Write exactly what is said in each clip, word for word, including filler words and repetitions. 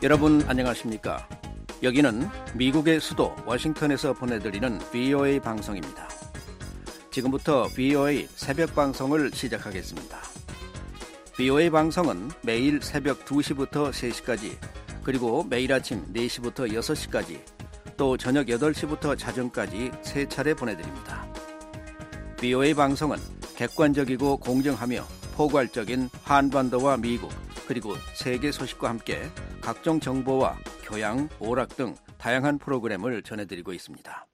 여러분 안녕하십니까? 여기는 미국의 수도 워싱턴에서 보내드리는 브이오에이 방송입니다. 지금부터 브이오에이 새벽 방송을 시작하겠습니다. 브이오에이 방송은 매일 새벽 두 시부터 세 시까지, 그리고 매일 아침 네 시부터 여섯 시까지, 또 저녁 여덟 시부터 자정까지 세 차례 보내드립니다. 브이오에이 방송은 객관적이고 공정하며 포괄적인 한반도와 미국, 그리고 세계 소식과 함께 각종 정보와 교양, 오락 등 다양한 프로그램을 전해드리고 있습니다.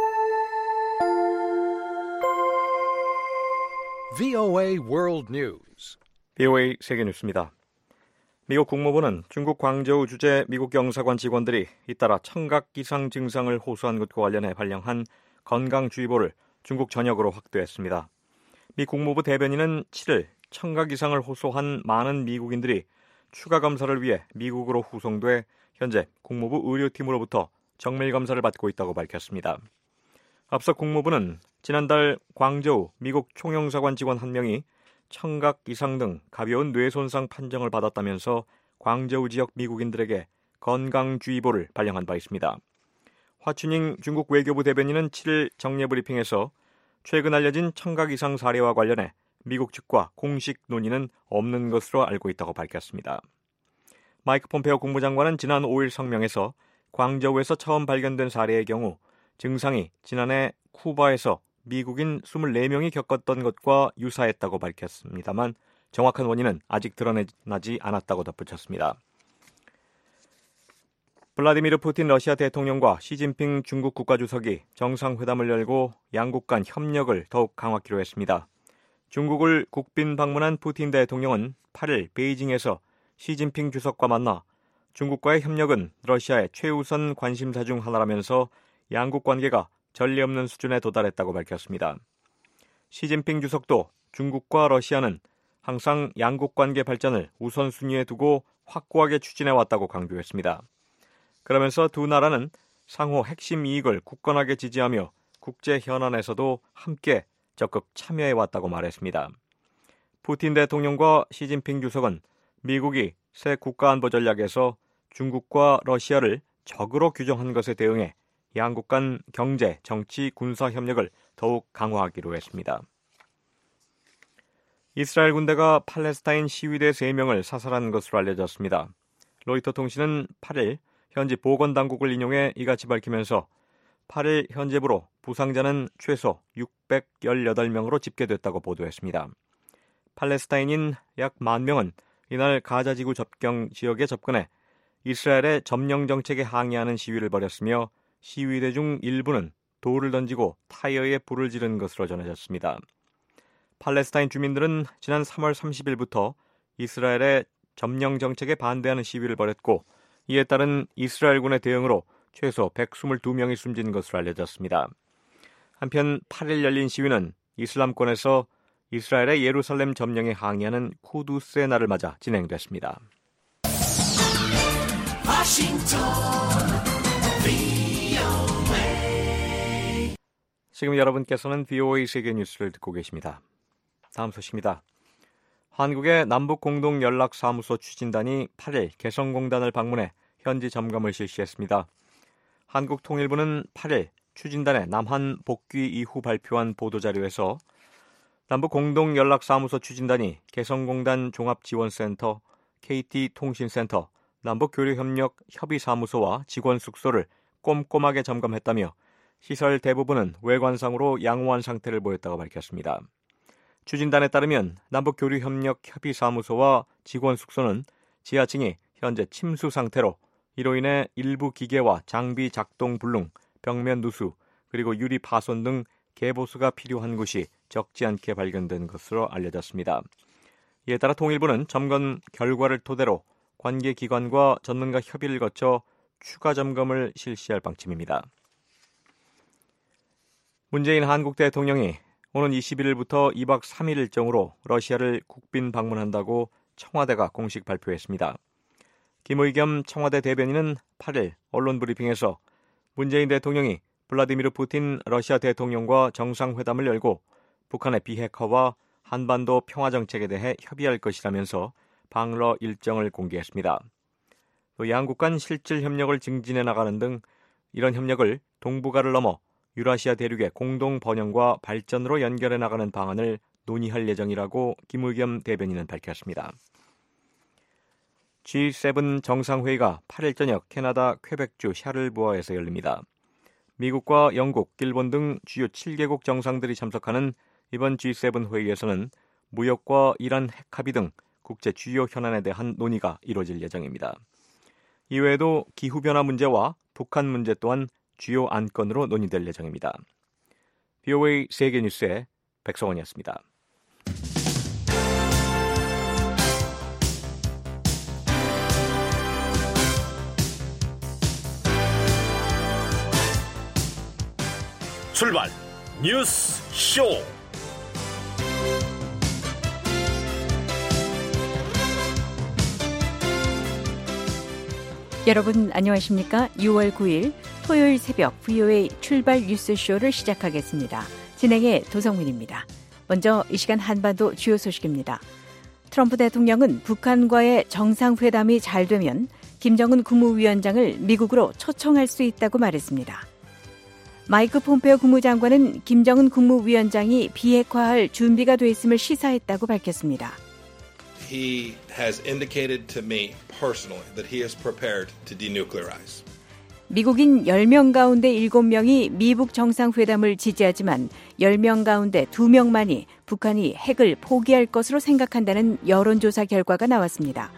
브이오에이 World News. 브이오에이 세계 뉴스입니다. 미국 국무부는 중국 광저우 주재 미국 영사관 직원들이 잇따라 청각 이상 증상을 호소한 것과 관련해 발령한 건강주의보를 중국 전역으로 확대했습니다. 미 국무부 대변인은 칠 일 청각 이상을 호소한 많은 미국인들이 추가 검사를 위해 미국으로 후송돼 현재 국무부 의료팀으로부터 정밀 검사를 받고 있다고 밝혔습니다. 앞서 국무부는 지난달 광저우 미국 총영사관 직원 한 명이 청각 이상 등 가벼운 뇌손상 판정을 받았다면서 광저우 지역 미국인들에게 건강주의보를 발령한 바 있습니다. 화춘잉 중국 외교부 대변인은 칠 일 정례 브리핑에서 최근 알려진 청각 이상 사례와 관련해 미국 측과 공식 논의는 없는 것으로 알고 있다고 밝혔습니다. 마이크 폼페오 국무장관은 지난 오 일 성명에서 광저우에서 처음 발견된 사례의 경우 증상이 지난해 쿠바에서 미국인 이십사 명이 겪었던 것과 유사했다고 밝혔습니다만 정확한 원인은 아직 드러나지 않았다고 덧붙였습니다. 블라디미르 푸틴 러시아 대통령과 시진핑 중국 국가주석이 정상회담을 열고 양국 간 협력을 더욱 강화하기로 했습니다. 중국을 국빈 방문한 푸틴 대통령은 팔 일 베이징에서 시진핑 주석과 만나 중국과의 협력은 러시아의 최우선 관심사 중 하나라면서 양국 관계가 전례 없는 수준에 도달했다고 밝혔습니다. 시진핑 주석도 중국과 러시아는 항상 양국 관계 발전을 우선순위에 두고 확고하게 추진해왔다고 강조했습니다. 그러면서 두 나라는 상호 핵심 이익을 굳건하게 지지하며 국제 현안에서도 함께 적극 참여해왔다고 말했습니다. 푸틴 대통령과 시진핑 주석은 미국이 새 국가안보 전략에서 중국과 러시아를 적으로 규정한 것에 대응해 양국 간 경제, 정치, 군사 협력을 더욱 강화하기로 했습니다. 이스라엘 군대가 팔레스타인 시위대 세 명을 사살한 것으로 알려졌습니다. 로이터 통신은 팔 일 현지 보건당국을 인용해 이같이 밝히면서 팔 일 현재부로 부상자는 최소 육백십팔 명으로 집계됐다고 보도했습니다. 팔레스타인인 약 만 명은 이날 가자지구 접경 지역에 접근해 이스라엘의 점령 정책에 항의하는 시위를 벌였으며 시위대 중 일부는 돌을 던지고 타이어에 불을 지른 것으로 전해졌습니다. 팔레스타인 주민들은 지난 삼월 삼십일부터 이스라엘의 점령 정책에 반대하는 시위를 벌였고 이에 따른 이스라엘군의 대응으로 최소 백이십이 명이 숨진 것으로 알려졌습니다. 한편 팔 일 열린 시위는 이슬람권에서 이스라엘의 예루살렘 점령에 항의하는 쿠두스의 날을 맞아 진행됐습니다. 워싱턴 브이오에이. 지금 여러분께서는 브이오에이 세계 뉴스를 듣고 계십니다. 다음 소식입니다. 한국의 남북공동연락사무소 추진단이 팔 일 개성공단을 방문해 현지 점검을 실시했습니다. 한국통일부는 팔 일 추진단의 남한 복귀 이후 발표한 보도자료에서 남북공동연락사무소 추진단이 개성공단 종합지원센터, 케이티통신센터, 남북교류협력 협의사무소와 직원 숙소를 꼼꼼하게 점검했다며 시설 대부분은 외관상으로 양호한 상태를 보였다고 밝혔습니다. 추진단에 따르면 남북교류협력 협의사무소와 직원 숙소는 지하층이 현재 침수 상태로 이로 인해 일부 기계와 장비 작동 불능, 벽면 누수, 그리고 유리 파손 등 개보수가 필요한 곳이 적지 않게 발견된 것으로 알려졌습니다. 이에 따라 통일부는 점검 결과를 토대로 관계기관과 전문가 협의를 거쳐 추가 점검을 실시할 방침입니다. 문재인 한국 대통령이 오는 이십일 일부터 이 박 삼 일 일정으로 러시아를 국빈 방문한다고 청와대가 공식 발표했습니다. 김의겸 청와대 대변인은 팔 일 언론 브리핑에서 문재인 대통령이 블라디미르 푸틴 러시아 대통령과 정상회담을 열고 북한의 비핵화와 한반도 평화 정책에 대해 협의할 것이라면서 방러 일정을 공개했습니다. 또 양국 간 실질 협력을 증진해 나가는 등 이런 협력을 동북아를 넘어 유라시아 대륙의 공동 번영과 발전으로 연결해 나가는 방안을 논의할 예정이라고 김의겸 대변인은 밝혔습니다. 지 세븐 정상회의가 팔 일 저녁 캐나다 퀘벡주 샤를부어에서 열립니다. 미국과 영국, 일본 등 주요 칠 개국 정상들이 참석하는 이번 지 세븐 회의에서는 무역과 이란 핵 합의 등 국제 주요 현안에 대한 논의가 이루어질 예정입니다. 이외에도 기후변화 문제와 북한 문제 또한 주요 안건으로 논의될 예정입니다. 브이오에이 세계뉴스의 백성원이었습니다. 출발 뉴스 쇼. 여러분 안녕하십니까? 유월 구일 토요일 새벽 브이오에이 출발 뉴스쇼를 시작하겠습니다. 진행의 도성민입니다. 먼저 이 시간 한반도 주요 소식입니다. 트럼프 대통령은 북한과의 정상회담이 잘 되면 김정은 국무위원장을 미국으로 초청할 수 있다고 말했습니다. 마이크 폼페오 국무장관은 김정은 국무위원장이 비핵화할 준비가 돼 있음을 시사했다고 밝혔습니다. He has indicated to me personally that he is prepared to denuclearize. 미국인 열 명 가운데 일곱 명이 미북 정상회담을 지지하지만 열 명 가운데 두 명만이 북한이 핵을 포기할 것으로 생각한다는 여론조사 결과가 나왔습니다.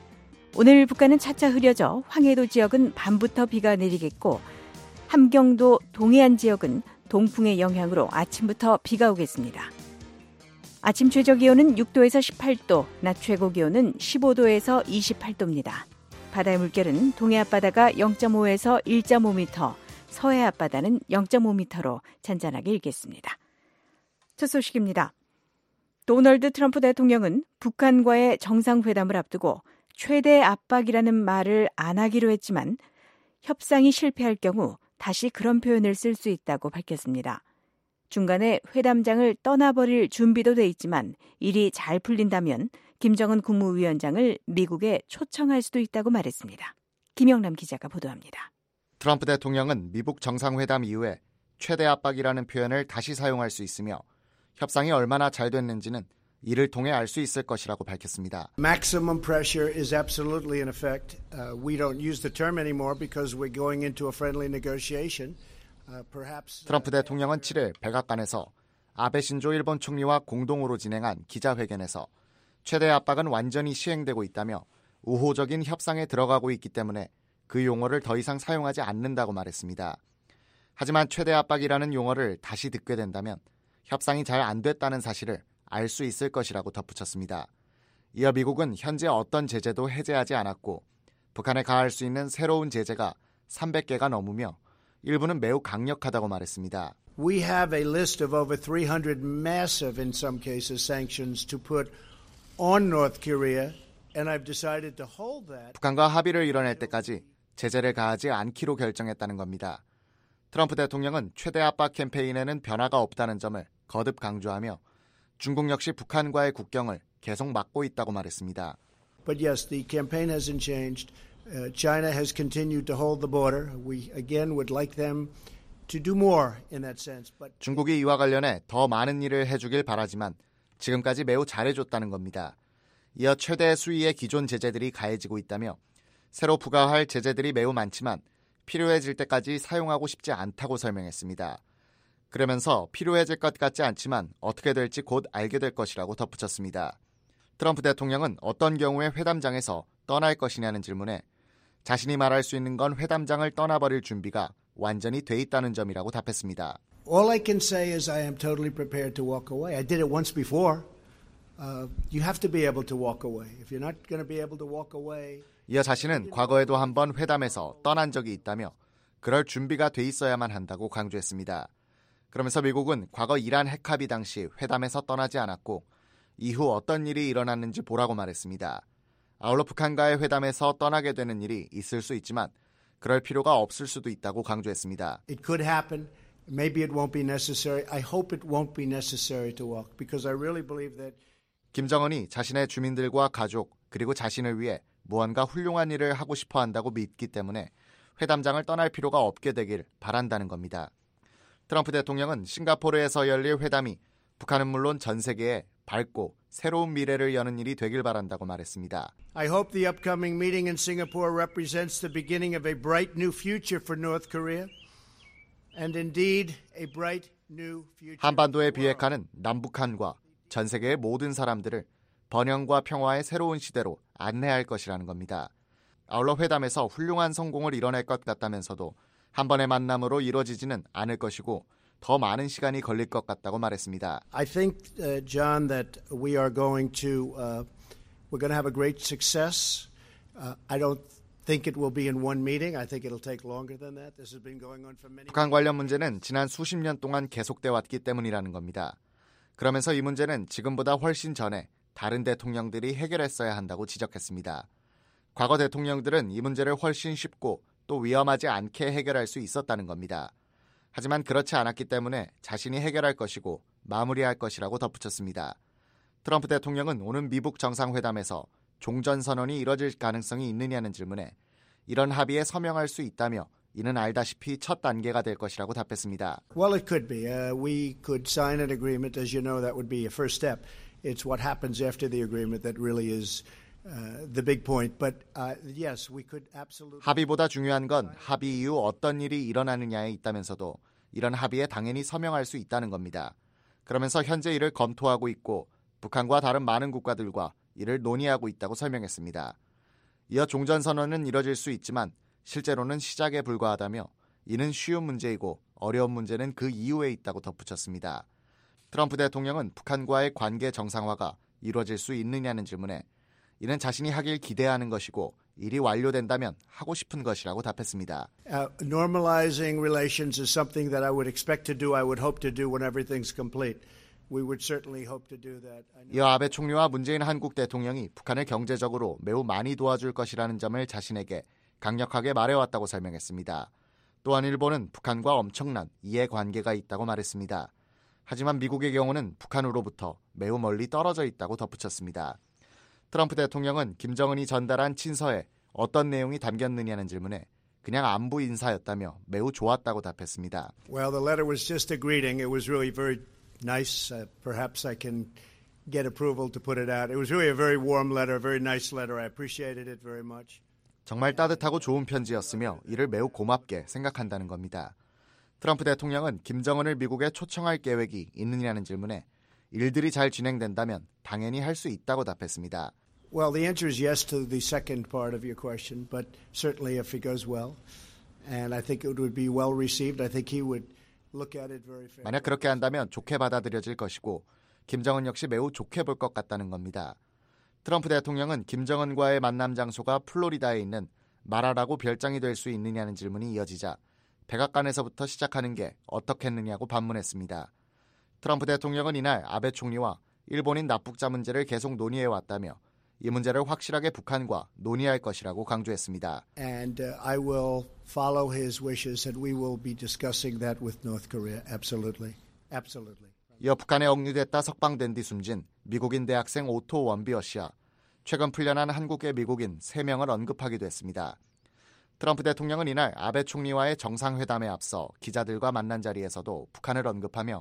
오늘 북한은 차차 흐려져 황해도 지역은 밤부터 비가 내리겠고 함경도 동해안 지역은 동풍의 영향으로 아침부터 비가 오겠습니다. 아침 최저기온은 육 도에서 십팔 도, 낮 최고기온은 십오 도에서 이십팔 도입니다. 바다의 물결은 동해 앞바다가 영 점 오에서 일 점 오 미터, 서해 앞바다는 영 점 오 미터로 잔잔하게 일겠습니다. 첫 소식입니다. 도널드 트럼프 대통령은 북한과의 정상회담을 앞두고 최대 압박이라는 말을 안 하기로 했지만 협상이 실패할 경우 다시 그런 표현을 쓸 수 있다고 밝혔습니다. 중간에 회담장을 떠나버릴 준비도 돼 있지만 일이 잘 풀린다면 김정은 국무위원장을 미국에 초청할 수도 있다고 말했습니다. 김영남 기자가 보도합니다. 트럼프 대통령은 미북 정상회담 이후에 최대 압박이라는 표현을 다시 사용할 수 있으며 협상이 얼마나 잘 됐는지는 이를 통해 알 수 있을 것이라고 밝혔습니다. Maximum pressure is absolutely in effect. Uh, we don't use the term anymore because we're going into a friendly negotiation. Uh, perhaps 트럼프 대통령은 칠 일 백악관에서 아베 신조 일본 총리와 공동으로 진행한 기자회견에서 최대 압박은 완전히 시행되고 있다며 우호적인 협상에 들어가고 있기 때문에 그 용어를 더 이상 사용하지 않는다고 말했습니다. 하지만 최대 압박이라는 용어를 다시 듣게 된다면 협상이 잘 안 됐다는 사실을 알 수 있을 것이라고 덧붙였습니다. 이어 미국은 현재 어떤 제재도 해제하지 않았고 북한에 가할 수 있는 새로운 제재가 삼백 개가 넘으며 일부는 매우 강력하다고 말했습니다. We have a list of over three hundred massive, in some cases, sanctions to put on North Korea, and I've decided to hold that. 북한과 합의를 이뤄낼 때까지 제재를 가하지 않기로 결정했다는 겁니다. 트럼프 대통령은 최대 압박 캠페인에는 변화가 없다는 점을 거듭 강조하며 중국 역시 북한과의 국경을 계속 막고 있다고 말했습니다. But yes, the campaign hasn't changed. Uh, China has continued to hold the border. We again would like them to do more in that sense. But 중국이 이와 관련해 더 많은 일을 해주길 바라지만 지금까지 매우 잘해줬다는 겁니다. 이어 최대 수위의 기존 제재들이 가해지고 있다며 새로 부과할 제재들이 매우 많지만 필요해질 때까지 사용하고 싶지 않다고 설명했습니다. 그러면서 필요해질 것 같지 않지만 어떻게 될지 곧 알게 될 것이라고 덧붙였습니다. 트럼프 대통령은 어떤 경우에 회담장에서 떠날 것이냐는 질문에 자신이 말할 수 있는 건 회담장을 떠나버릴 준비가 완전히 돼 있다는 점이라고 답했습니다. all I can say is I am totally prepared to walk away. I did it once before. Uh, you have to be able to walk away. If you're not going to be able to walk away. 이어 자신은 과거에도 한번 회담에서 떠난 적이 있다며 그럴 준비가 돼 있어야만 한다고 강조했습니다. 그러면서 미국은 과거 이란 핵합의 당시 회담에서 떠나지 않았고 이후 어떤 일이 일어났는지 보라고 말했습니다. 아울러 북한과의 회담에서 떠나게 되는 일이 있을 수 있지만 그럴 필요가 없을 수도 있다고 강조했습니다. It could happen. Maybe it won't be necessary. I hope it won't be necessary to walk because I really believe that 김정은이 자신의 주민들과 가족 그리고 자신을 위해 무언가 훌륭한 일을 하고 싶어 한다고 믿기 때문에 회담장을 떠날 필요가 없게 되길 바란다는 겁니다. 트럼프 대통령은 싱가포르에서 열릴 회담이 북한은 물론 전 세계에 밝고 새로운 미래를 여는 일이 되길 바란다고 말했습니다. I hope the upcoming meeting in Singapore represents the beginning of a bright new future for North Korea and indeed a bright new future. 한반도의 비핵화는 남북한과 전 세계의 모든 사람들을 번영과 평화의 새로운 시대로 안내할 것이라는 겁니다. 아울러 회담에서 훌륭한 성공을 이뤄낼 것 같다면서도 한 번의 만남으로 이루어지지는 않을 것이고 더 많은 시간이 걸릴 것 같다고 말했습니다. I think, uh, John, that we are going to uh, we're going to have a great success. Uh, I don't think it will be in one meeting. I think it'll take longer than that. This has been going on for many. 북한 관련 문제는 지난 수십 년 동안 계속돼 왔기 때문이라는 겁니다. 그러면서 이 문제는 지금보다 훨씬 전에 다른 대통령들이 해결했어야 한다고 지적했습니다. 과거 대통령들은 이 문제를 훨씬 쉽고 또 위험하지 않게 해결할 수 있었다는 겁니다. 하지만 그렇지 않았기 때문에 자신이 해결할 것이고 마무리할 것이라고 덧붙였습니다. 트럼프 대통령은 오는 미북 정상회담에서 종전선언이 이뤄질 가능성이 있느냐는 질문에 이런 합의에 서명할 수 있다며 이는 알다시피 첫 단계가 될 것이라고 답했습니다. Well, it could be. Uh, we could sign an agreement. As you know, that would be a first step. It's what happens after the agreement that really is uh, the big point. But uh, yes, we could absolutely. 합의보다 중요한 건 합의 이후 어떤 일이 일어나느냐에 있다면서도 이런 합의에 당연히 서명할 수 있다는 겁니다. 그러면서 현재 이를 검토하고 있고 북한과 다른 많은 국가들과 이를 논의하고 있다고 설명했습니다. 이어 종전선언은 이뤄질 수 있지만 실제로는 시작에 불과하다며 이는 쉬운 문제이고 어려운 문제는 그 이후에 있다고 덧붙였습니다. 트럼프 대통령은 북한과의 관계 정상화가 이루어질 수 있느냐는 질문에 이는 자신이 하길 기대하는 것이고 일이 완료된다면 하고 싶은 것이라고 답했습니다. Uh, normalizing relations is something that I would expect to do, I would hope to do when everything's complete. We would certainly hope to do that. 이어 아베 총리와 문재인 한국 대통령이 북한을 경제적으로 매우 많이 도와줄 것이라는 점을 자신에게 강력하게 말해왔다고 설명했습니다. 또한 일본은 북한과 엄청난 이해관계가 있다고 말했습니다. 하지만 미국의 경우는 북한으로부터 매우 멀리 떨어져 있다고 덧붙였습니다. 트럼프 대통령은 김정은이 전달한 친서에 어떤 내용이 담겼느냐는 질문에 그냥 안부 인사였다며 매우 좋았다고 답했습니다. Well, the letter was just a greeting. It was really very nice. Uh, perhaps I can get approval to put it out. It was really a very warm letter, a very nice letter. I appreciated it very much. 정말 따뜻하고 좋은 편지였으며 이를 매우 고맙게 생각한다는 겁니다. 트럼프 대통령은 김정은을 미국에 초청할 계획이 있느냐는 질문에 일들이 잘 진행된다면 당연히 할 수 있다고 답했습니다. Well, the answer is yes to the second part of your question, but certainly if it goes well, and I think it would be well received. I think he would look at it very fairly. 만약 그렇게 한다면 좋게 받아들여질 것이고 김정은 역시 매우 좋게 볼 것 같다는 겁니다. 트럼프 대통령은 김정은과의 만남 장소가 플로리다에 있는 마라라고 별장이 될 수 있느냐는 질문이 이어지자 백악관에서부터 시작하는 게 어떻겠느냐고 반문했습니다. 트럼프 대통령은 이날 아베 총리와 일본인 납북자 문제를 계속 논의해왔다며 이 문제를 확실하게 북한과 논의할 것이라고 강조했습니다. And uh, I will follow his wishes and we will be discussing that with North Korea. Absolutely. Absolutely. 이어 북한에 억류됐다 석방된 뒤 숨진 미국인 대학생 오토 원비어 씨와 최근 풀려난 한국계 미국인 세 명을 언급하기도 했습니다. 트럼프 대통령은 이날 아베 총리와의 정상회담에 앞서 기자들과 만난 자리에서도 북한을 언급하며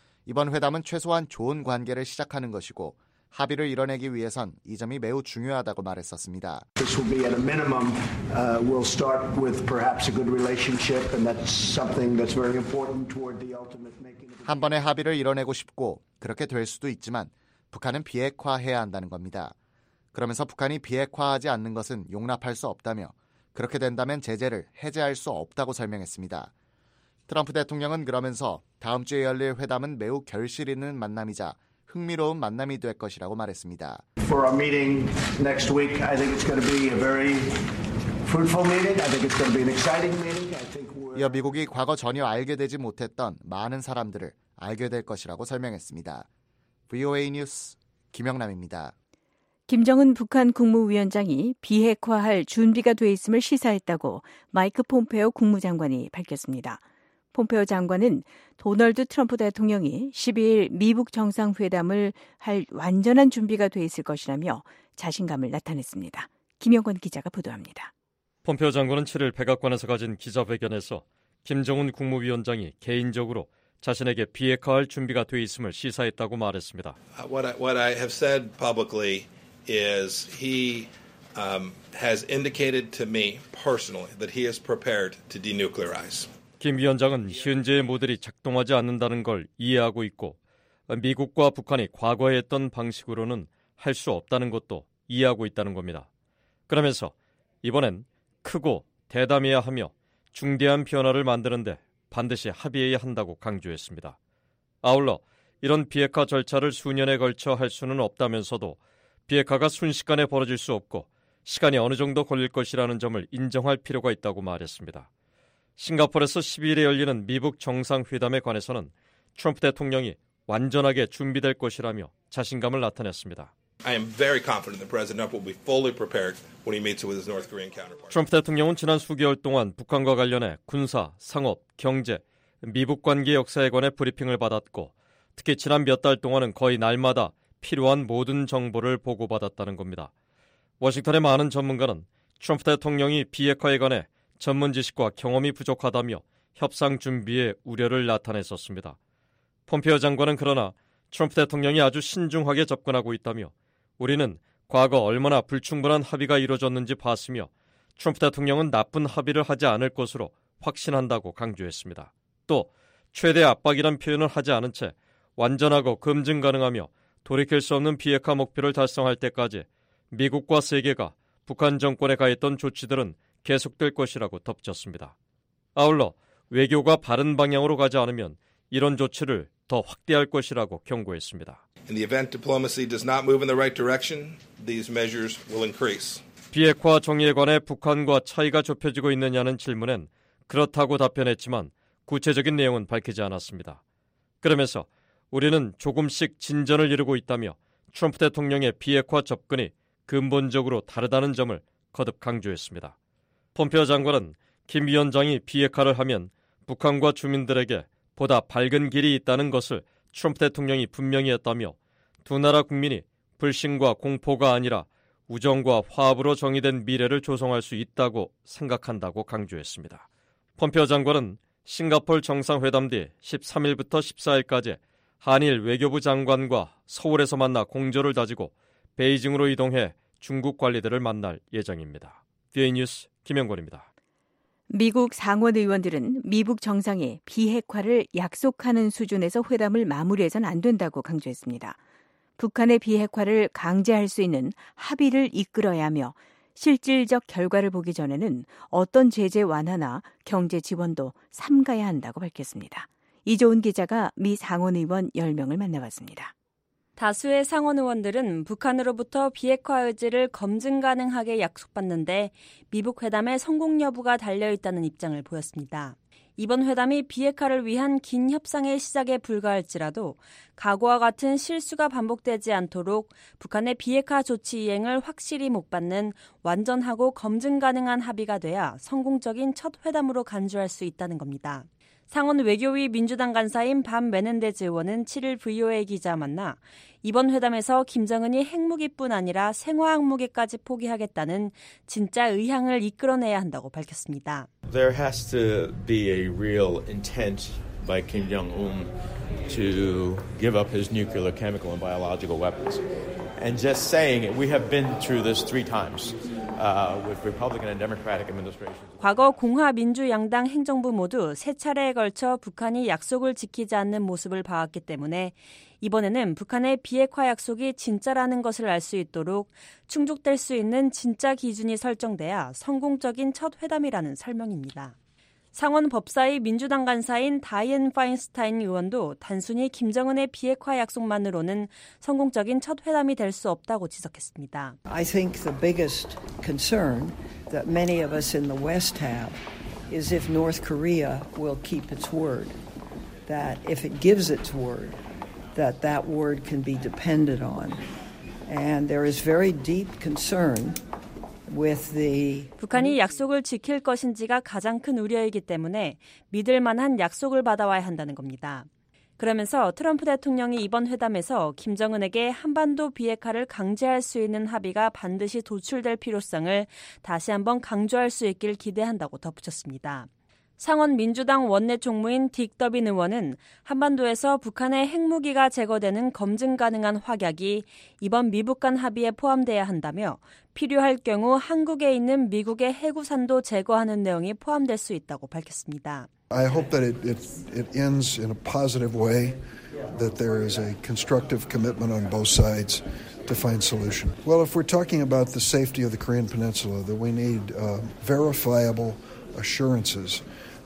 이번 회담은 최소한 좋은 관계를 시작하는 것이고 합의를 이뤄내기 위해선 이 점이 매우 중요하다고 말했었습니다. This will be at a minimum. Uh, we'll start with perhaps a good relationship, and that's something that's very important toward the ultimate making. 한 번의 합의를 이뤄내고 싶고 그렇게 될 수도 있지만 북한은 비핵화해야 한다는 겁니다. 그러면서 북한이 비핵화하지 않는 것은 용납할 수 없다며 그렇게 된다면 제재를 해제할 수 없다고 설명했습니다. 트럼프 대통령은 그러면서 다음 주에 열릴 회담은 매우 결실 있는 만남이자 흥미로운 만남이 될 것이라고 말했습니다. For our meeting next week, I think it's going to be a very fruitful meeting. I think it's going to be an exciting meeting. I think we're... 이어 미국이 과거 전혀 알게 되지 못했던 많은 사람들을 알게 될 것이라고 설명했습니다. 브이오에이 뉴스 김영남입니다. 김정은 북한 국무위원장이 비핵화할 준비가 돼 있음을 시사했다고 마이크 폼페오 국무장관이 밝혔습니다. 폼페오 장관은 도널드 트럼프 대통령이 십이일 미북 정상회담을 할 완전한 준비가 돼 있을 것이라며 자신감을 나타냈습니다. 김영건 기자가 보도합니다. 폼페오 장관은 칠일 백악관에서 가진 기자회견에서 김정은 국무위원장이 개인적으로 자신에게 비핵화할 준비가 돼 있음을 시사했다고 말했습니다. What I, what I have said publicly is he um, has indicated to me personally that he is prepared to denuclearize. 김 위원장은 현재의 모델이 작동하지 않는다는 걸 이해하고 있고 미국과 북한이 과거에 했던 방식으로는 할 수 없다는 것도 이해하고 있다는 겁니다. 그러면서 이번엔 크고 대담해야 하며 중대한 변화를 만드는데 반드시 합의해야 한다고 강조했습니다. 아울러 이런 비핵화 절차를 수년에 걸쳐 할 수는 없다면서도 비핵화가 순식간에 벌어질 수 없고 시간이 어느 정도 걸릴 것이라는 점을 인정할 필요가 있다고 말했습니다. 싱가포르에서 십이일에 열리는 미북 정상회담에 관해서는 트럼프 대통령이 완전하게 준비될 것이라며 자신감을 나타냈습니다. I am very confident that President Trump will be fully prepared when he meets with his North Korean counterpart. 트럼프 대통령은 지난 수개월 동안 북한과 관련해 군사, 상업, 경제, 미북 관계 역사에 관해 브리핑을 받았고 특히 지난 몇 달 동안은 거의 날마다 필요한 모든 정보를 보고받았다는 겁니다. 워싱턴의 많은 전문가는 트럼프 대통령이 비핵화에 관해 전문 지식과 경험이 부족하다며 협상 준비에 우려를 나타냈었습니다. 폼페오 장관은 그러나 트럼프 대통령이 아주 신중하게 접근하고 있다며 우리는 과거 얼마나 불충분한 합의가 이루어졌는지 봤으며 트럼프 대통령은 나쁜 합의를 하지 않을 것으로 확신한다고 강조했습니다. 또 최대 압박이란 표현을 하지 않은 채 완전하고 검증 가능하며 돌이킬 수 없는 비핵화 목표를 달성할 때까지 미국과 세계가 북한 정권에 가했던 조치들은 계속될 것이라고 덧붙였습니다. 아울러 외교가 바른 방향으로 가지 않으면 이런 조치를 더 확대할 것이라고 경고했습니다. In the event diplomacy does not move in the right direction, these measures will increase. 비핵화 정의에 관해 북한과 차이가 좁혀지고 있느냐는 질문엔 그렇다고 답변했지만 구체적인 내용은 밝히지 않았습니다. 그러면서 우리는 조금씩 진전을 이루고 있다며 트럼프 대통령의 비핵화 접근이 근본적으로 다르다는 점을 거듭 강조했습니다. 폼페오 장관은 김 위원장이 비핵화를 하면 북한과 주민들에게 보다 밝은 길이 있다는 것을 트럼프 대통령이 분명히 했다며 두 나라 국민이 불신과 공포가 아니라 우정과 화합으로 정의된 미래를 조성할 수 있다고 생각한다고 강조했습니다. 폼페오 장관은 싱가포르 정상회담 뒤 십삼일부터 십사일까지 한일 외교부 장관과 서울에서 만나 공조를 다지고 베이징으로 이동해 중국 관리들을 만날 예정입니다. 비오에이 뉴스 김영권입니다. 미국 상원 의원들은 미북 정상이 비핵화를 약속하는 수준에서 회담을 마무리해서는 안 된다고 강조했습니다. 북한의 비핵화를 강제할 수 있는 합의를 이끌어야 하며 실질적 결과를 보기 전에는 어떤 제재 완화나 경제 지원도 삼가야 한다고 밝혔습니다. 이조은 기자가 미 상원 의원 열 명을 만나봤습니다. 다수의 상원 의원들은 북한으로부터 비핵화 의지를 검증 가능하게 약속받는데 미북 회담의 성공 여부가 달려있다는 입장을 보였습니다. 이번 회담이 비핵화를 위한 긴 협상의 시작에 불과할지라도 과거와 같은 실수가 반복되지 않도록 북한의 비핵화 조치 이행을 확실히 목받는 완전하고 검증 가능한 합의가 돼야 성공적인 첫 회담으로 간주할 수 있다는 겁니다. 상원 외교위 민주당 간사인 반 메넨데즈 의원은 칠일 브이오에이 기자 만나 이번 회담에서 김정은이 핵무기뿐 아니라 생화학무기까지 포기하겠다는 진짜 의향을 이끌어내야 한다고 밝혔습니다. There has to be a real intent by Kim Jong-un to give up his nuclear, chemical, and biological weapons. And just saying it, we have been through this three times. Uh, with Republican and Democratic administrations. 과거 공화 민주 양당 행정부 모두 세 차례에 걸쳐 북한이 약속을 지키지 않는 모습을 봐왔기 때문에 이번에는 북한의 비핵화 약속이 진짜라는 것을 알 수 있도록 충족될 수 있는 진짜 기준이 설정돼야 성공적인 첫 회담이라는 설명입니다. 상원 법사위 민주당 간사인 다이앤 파인스타인 의원도 단순히 김정은의 비핵화 약속만으로는 성공적인 첫 회담이 될 수 없다고 지적했습니다. I think the biggest concern that many of us in the West have is if North Korea will keep its word. That if it gives its word, that that word can be depended on. And there is very deep concern with the 북한이 약속을 지킬 것인지가 가장 큰 우려이기 때문에 믿을 만한 약속을 받아와야 한다는 겁니다. 그러면서 트럼프 대통령이 이번 회담에서 김정은에게 한반도 비핵화를 강제할 수 있는 합의가 반드시 도출될 필요성을 다시 한번 강조할 수 있길 기대한다고 덧붙였습니다. 상원 민주당 원내 총무인 딕 더빈 의원은 한반도에서 북한의 핵무기가 제거되는 검증 가능한 확약이 이번 미북 간 합의에 포함돼야 한다며 필요할 경우 한국에 있는 미국의 해구산도 제거하는 내용이 포함될 수 있다고 밝혔습니다. I hope that it, it, it ends in a positive way, that there is a constructive commitment on both sides to find solution. Well, if we're talking about the safety of the Korean Peninsula, that we need uh, verifiable assurances.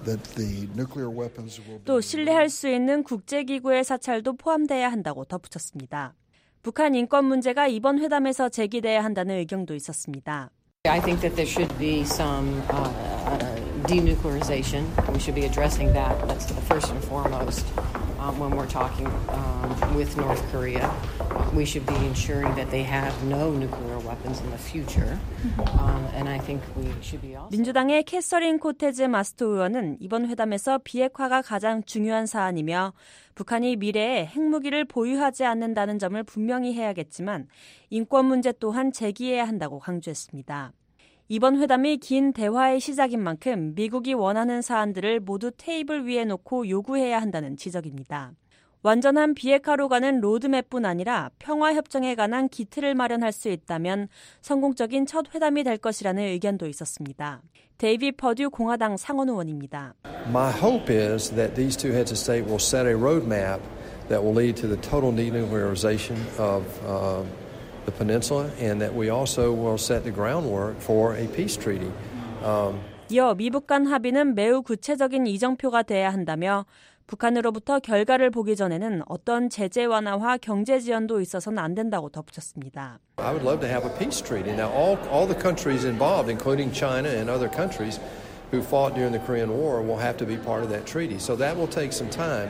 또 신뢰할 수 있는 국제기구의 사찰도 포함돼야 한다고 덧붙였습니다. 북한 인권 문제가 이번 회담에서 제기돼야 한다는 의견도 있었습니다. I think that there should be some uh, denuclearization. We should be addressing that. That's the first and foremost um, when we're talking um, with North Korea. We should be ensuring that they have no nuclear weapons in the future. Um, and I think we should be also... 민주당의 캐서린 코테즈 마스토 의원은 이번 회담에서 비핵화가 가장 중요한 사안이며 북한이 미래에 핵무기를 보유하지 않는다는 점을 분명히 해야겠지만 인권 문제 또한 제기해야 한다고 강조했습니다. 이번 회담이 긴 대화의 시작인 만큼 미국이 원하는 사안들을 모두 테이블 위에 놓고 요구해야 한다는 지적입니다. 완전한 비핵화로 가는 로드맵뿐 아니라 평화협정에 관한 기틀을 마련할 수 있다면 성공적인 첫 회담이 될 것이라는 의견도 있었습니다. 데이비드 퍼듀 공화당 상원 의원입니다. My hope is that these two heads of state will set a roadmap that will lead to the total denuclearization of uh, the peninsula and that we also will set the groundwork for a peace treaty. Um, 이어 미북 간 합의는 매우 구체적인 이정표가 돼야 한다며 북한으로부터 결과를 보기 전에는 어떤 제재 완화와 경제 지원도 있어서는 안 된다고 덧붙였습니다. I would love to have a peace treaty. Now, all all the countries involved, including China and other countries who fought during the Korean War, will have to be part of that treaty. So that will take some time.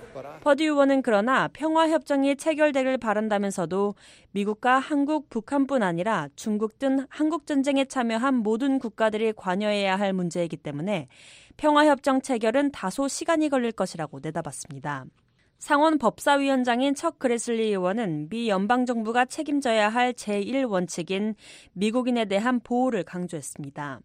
퍼듀 의원은 그러나 평화협정이 체결되길 바란다면서도 미국과 한국, 북한뿐 아니라 중국 등 한국전쟁에 참여한 모든 국가들이 관여해야 할 문제이기 때문에 평화협정 체결은 다소 시간이 걸릴 것이라고 내다봤습니다. 상원 법사위원장인 척 그레슬리 의원은 미 연방정부가 책임져야 할 제일 원칙인 미국인에 대한 보호를 강조했습니다.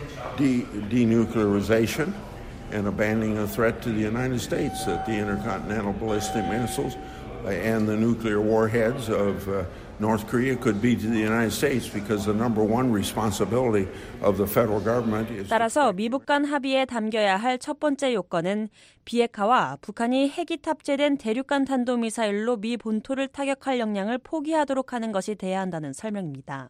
De- denuclearization. And abandoning a threat to the United States that the intercontinental ballistic missiles and the nuclear warheads of uh, North Korea could be to the United States because the number one responsibility of the federal government is... 따라서 미북 간 합의에 담겨야 할 첫 번째 요건은 비핵화와 북한이 핵이 탑재된 대륙간 탄도미사일로 미 본토를 타격할 역량을 포기하도록 하는 것이 돼야 한다는 설명입니다.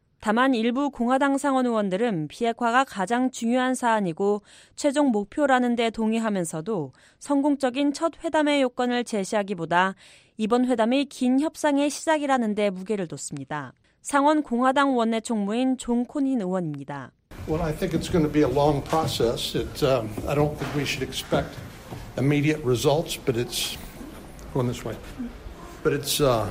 다만 일부 공화당 상원 의원들은 비핵화가 가장 중요한 사안이고 최종 목표라는 데 동의하면서도 성공적인 첫 회담의 요건을 제시하기보다 이번 회담이 긴 협상의 시작이라는 데 무게를 뒀습니다. 상원 공화당 원내 총무인 존 코닌 의원입니다. Well, I think it's going to be a long process. It, um, I don't think we should expect immediate results, but it's going this way. But it's uh,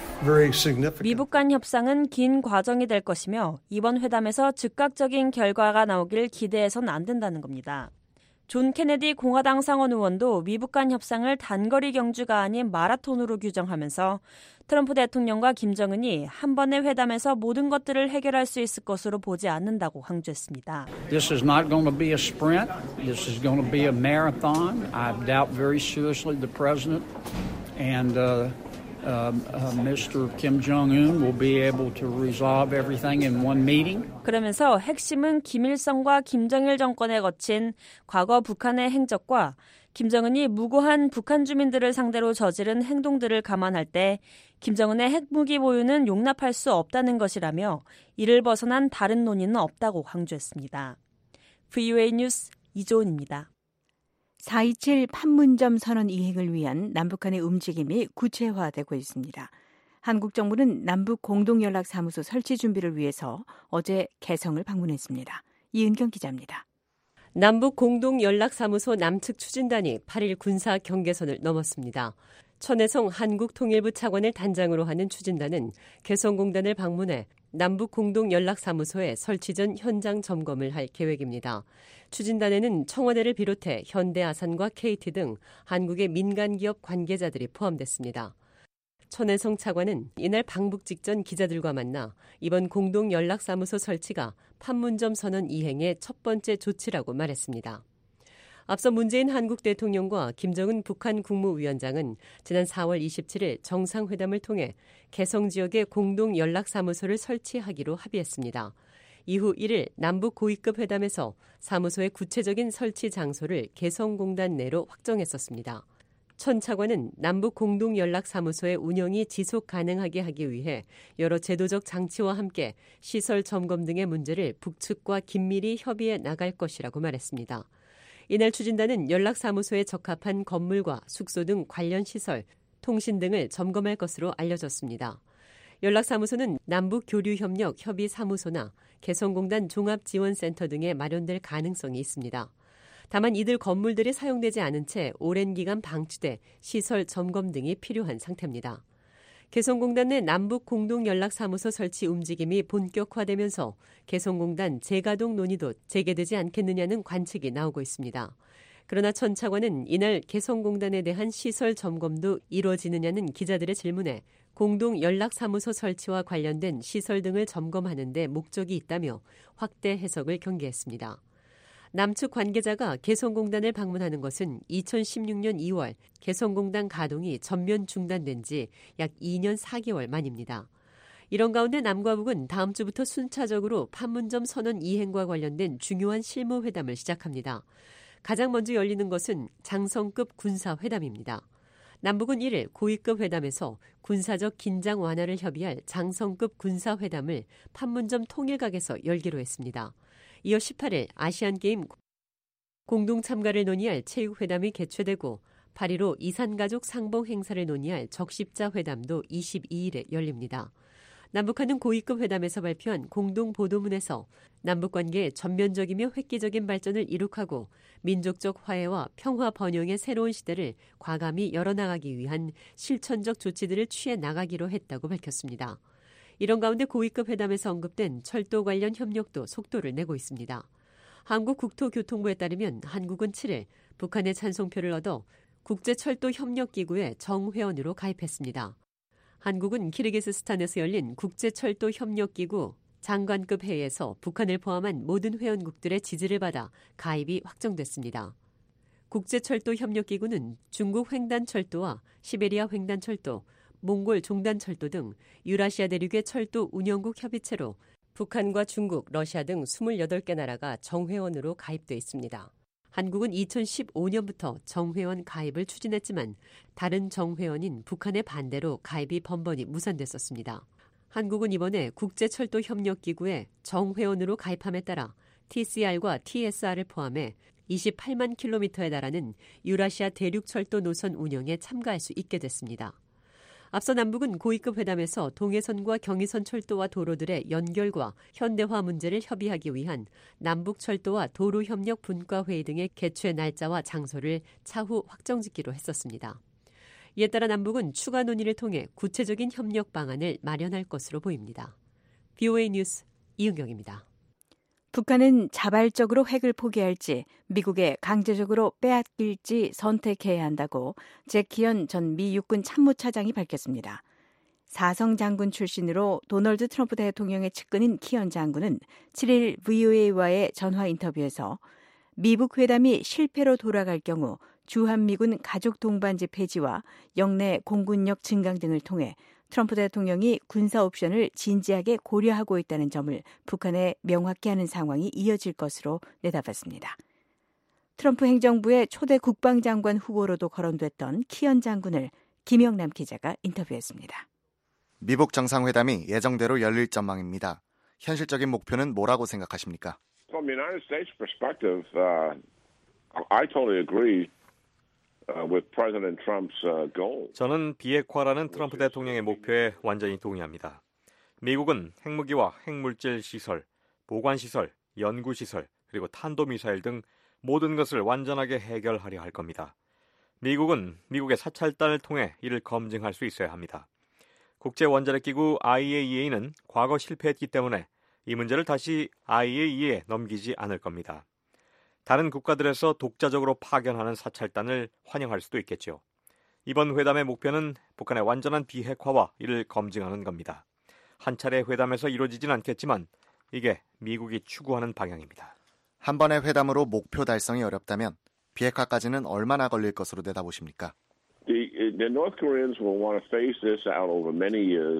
미북 간 협상은 긴 과정이 될 것이며 이번 회담에서 즉각적인 결과가 나오길 기대해서는 안 된다는 겁니다. 존 케네디 공화당 상원 의원도 미북 간 협상을 단거리 경주가 아닌 마라톤으로 규정하면서 트럼프 대통령과 김정은이 한 번의 회담에서 모든 것들을 해결할 수 있을 것으로 보지 않는다고 강조했습니다. This is not going to be a sprint. This is going to be a marathon. I doubt very seriously the president and uh, Uh, uh, 미스터 Kim Jong-un will be able to resolve everything in one meeting. 그러면서 핵심은 김일성과 김정일 정권에 거친 과거 북한의 행적과 김정은이 무고한 북한 주민들을 상대로 저지른 행동들을 감안할 때 김정은의 핵무기 보유는 용납할 수 없다는 것이라며 이를 벗어난 다른 논의는 없다고 강조했습니다. 브이오에이 뉴스 이조은입니다. 사 이칠 판문점 선언 이행을 위한 남북한의 움직임이 구체화되고 있습니다. 한국 정부는 남북 공동연락사무소 설치 준비를 위해서 어제 개성을 방문했습니다. 이은경 기자입니다. 남북 공동연락사무소 남측 추진단이 팔 일 군사 경계선을 넘었습니다. 천혜성 한국통일부 차관을 단장으로 하는 추진단은 개성공단을 방문해 남북 공동 연락사무소의 설치 전 현장 점검을 할 계획입니다. 추진단에는 청와대를 비롯해 현대아산과 케이티 등 한국의 민간기업 관계자들이 포함됐습니다. 천혜성 차관은 이날 방북 직전 기자들과 만나 이번 공동 연락사무소 설치가 판문점 선언 이행의 첫 번째 조치라고 말했습니다. 앞서 문재인 한국 대통령과 김정은 북한 국무위원장은 지난 사월 이십칠일 정상회담을 통해 개성 지역에 공동 연락사무소를 설치하기로 합의했습니다. 이후 일일 남북 고위급 회담에서 사무소의 구체적인 설치 장소를 개성공단 내로 확정했었습니다. 천 차관은 남북 공동연락사무소의 운영이 지속 가능하게 하기 위해 여러 제도적 장치와 함께 시설 점검 등의 문제를 북측과 긴밀히 협의해 나갈 것이라고 말했습니다. 이날 추진단은 연락사무소에 적합한 건물과 숙소 등 관련 시설, 통신 등을 점검할 것으로 알려졌습니다. 연락사무소는 남북교류협력 협의사무소나 개성공단 종합지원센터 등에 마련될 가능성이 있습니다. 다만 이들 건물들이 사용되지 않은 채 오랜 기간 방치돼 시설 점검 등이 필요한 상태입니다. 개성공단 내 남북 공동연락사무소 설치 움직임이 본격화되면서 개성공단 재가동 논의도 재개되지 않겠느냐는 관측이 나오고 있습니다. 그러나 천 차관은 이날 개성공단에 대한 시설 점검도 이루어지느냐는 기자들의 질문에 공동연락사무소 설치와 관련된 시설 등을 점검하는 데 목적이 있다며 확대 해석을 경계했습니다. 남측 관계자가 개성공단을 방문하는 것은 이천십육년 이월 개성공단 가동이 전면 중단된 지 약 이년 사개월 만입니다. 이런 가운데 남과 북은 다음 주부터 순차적으로 판문점 선언 이행과 관련된 중요한 실무회담을 시작합니다. 가장 먼저 열리는 것은 장성급 군사회담입니다. 남북은 일일 고위급 회담에서 군사적 긴장 완화를 협의할 장성급 군사회담을 판문점 통일각에서 열기로 했습니다. 이어 십팔일 아시안게임 공동 참가를 논의할 체육회담이 개최되고 팔일오 이산가족 상봉 행사를 논의할 적십자 회담도 이십이일에 열립니다. 남북한은 고위급 회담에서 발표한 공동 보도문에서 남북관계의 전면적이며 획기적인 발전을 이룩하고 민족적 화해와 평화 번영의 새로운 시대를 과감히 열어나가기 위한 실천적 조치들을 취해 나가기로 했다고 밝혔습니다. 이런 가운데 고위급 회담에서 언급된 철도 관련 협력도 속도를 내고 있습니다. 한국국토교통부에 따르면 한국은 칠일 북한의 찬송표를 얻어 국제철도협력기구의 정회원으로 가입했습니다. 한국은 키르기스스탄에서 열린 국제철도협력기구 장관급 회의에서 북한을 포함한 모든 회원국들의 지지를 받아 가입이 확정됐습니다. 국제철도협력기구는 중국 횡단철도와 시베리아 횡단철도, 몽골 종단철도 등 유라시아 대륙의 철도 운영국 협의체로 북한과 중국, 러시아 등 이십팔 개 나라가 정회원으로 가입돼 있습니다. 한국은 이천십오년부터 정회원 가입을 추진했지만 다른 정회원인 북한의 반대로 가입이 번번이 무산됐었습니다. 한국은 이번에 국제철도협력기구에 정회원으로 가입함에 따라 티씨알과 티에스알을 포함해 이십팔만 킬로미터에 달하는 유라시아 대륙철도 노선 운영에 참가할 수 있게 됐습니다. 앞서 남북은 고위급 회담에서 동해선과 경의선 철도와 도로들의 연결과 현대화 문제를 협의하기 위한 남북철도와 도로협력 분과회의 등의 개최 날짜와 장소를 차후 확정짓기로 했었습니다. 이에 따라 남북은 추가 논의를 통해 구체적인 협력 방안을 마련할 것으로 보입니다. 브이오에이 뉴스 이은경입니다. 북한은 자발적으로 핵을 포기할지 미국에 강제적으로 빼앗길지 선택해야 한다고 잭 키언 전 미 육군 참모차장이 밝혔습니다. 사성 장군 출신으로 도널드 트럼프 대통령의 측근인 키언 장군은 칠일 브이오에이와의 전화 인터뷰에서 미북 회담이 실패로 돌아갈 경우 주한미군 가족 동반지 폐지와 영내 공군력 증강 등을 통해 트럼프 대통령이 군사 옵션을 진지하게 고려하고 있다는 점을 북한에 명확히 하는 상황이 이어질 것으로 내다봤습니다. 트럼프 행정부의 초대 국방장관 후보로도 거론됐던 키언 장군을 김영남 기자가 인터뷰했습니다. 미북 정상회담이 예정대로 열릴 전망입니다. 현실적인 목표는 뭐라고 생각하십니까? From the United States perspective, uh, I totally agree. With President Trump's goal. 저는 비핵화라는 트럼프 대통령의 목표에 완전히 동의합니다. 미국은 핵무기와 핵물질 시설, 보관 시설, 연구 시설, 그리고 탄도미사일 등 모든 것을 완전하게 해결하려 할 겁니다. 미국은 미국의 사찰단을 통해 이를 검증할 수 있어야 합니다. 국제원자력기구 아이에이이에이는 과거 실패했기 때문에 이 문제를 다시 아이에이이에이에 넘기지 않을 겁니다. 다른 국가들에서 독자적으로 파견하는 사찰단을 환영할 수도 있겠죠. 이번 회담의 목표는 북한의 완전한 비핵화와 이를 검증하는 겁니다. 한 차례 회담에서 이루어지진 않겠지만 이게 미국이 추구하는 방향입니다. 한 번의 회담으로 목표 달성이 어렵다면 비핵화까지는 얼마나 걸릴 것으로 내다보십니까? The, the North Koreans will want to phase this out over many years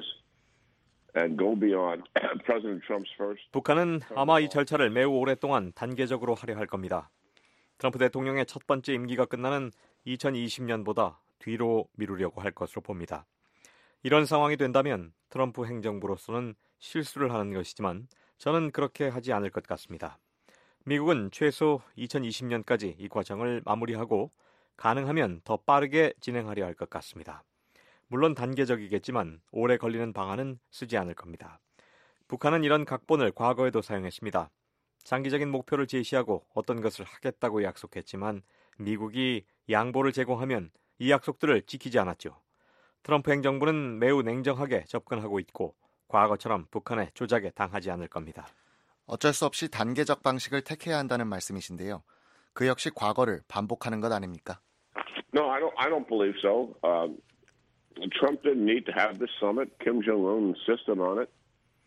and go beyond President Trump's first. 북한은 아마 이 절차를 매우 오랫동안 단계적으로 하려 할 겁니다. 트럼프 대통령의 첫 번째 임기가 끝나는 이천이십 년보다 뒤로 미루려고 할 것으로 봅니다. 이런 상황이 된다면 트럼프 행정부로서는 실수를 하는 것이지만 저는 그렇게 하지 않을 것 같습니다. 미국은 최소 이천이십 년까지 이 과정을 마무리하고 가능하면 더 빠르게 진행하려 할 것 같습니다. 물론 단계적이겠지만 오래 걸리는 방안은 쓰지 않을 겁니다. 북한은 이런 각본을 과거에도 사용했습니다. 장기적인 목표를 제시하고 어떤 것을 하겠다고 약속했지만 미국이 양보를 제공하면 이 약속들을 지키지 않았죠. 트럼프 행정부는 매우 냉정하게 접근하고 있고 과거처럼 북한의 조작에 당하지 않을 겁니다. 어쩔 수 없이 단계적 방식을 택해야 한다는 말씀이신데요. 그 역시 과거를 반복하는 것 아닙니까? No, I don't. I don't believe so. Um, Trump didn't need to have this summit. Kim Jong-un insisted on it.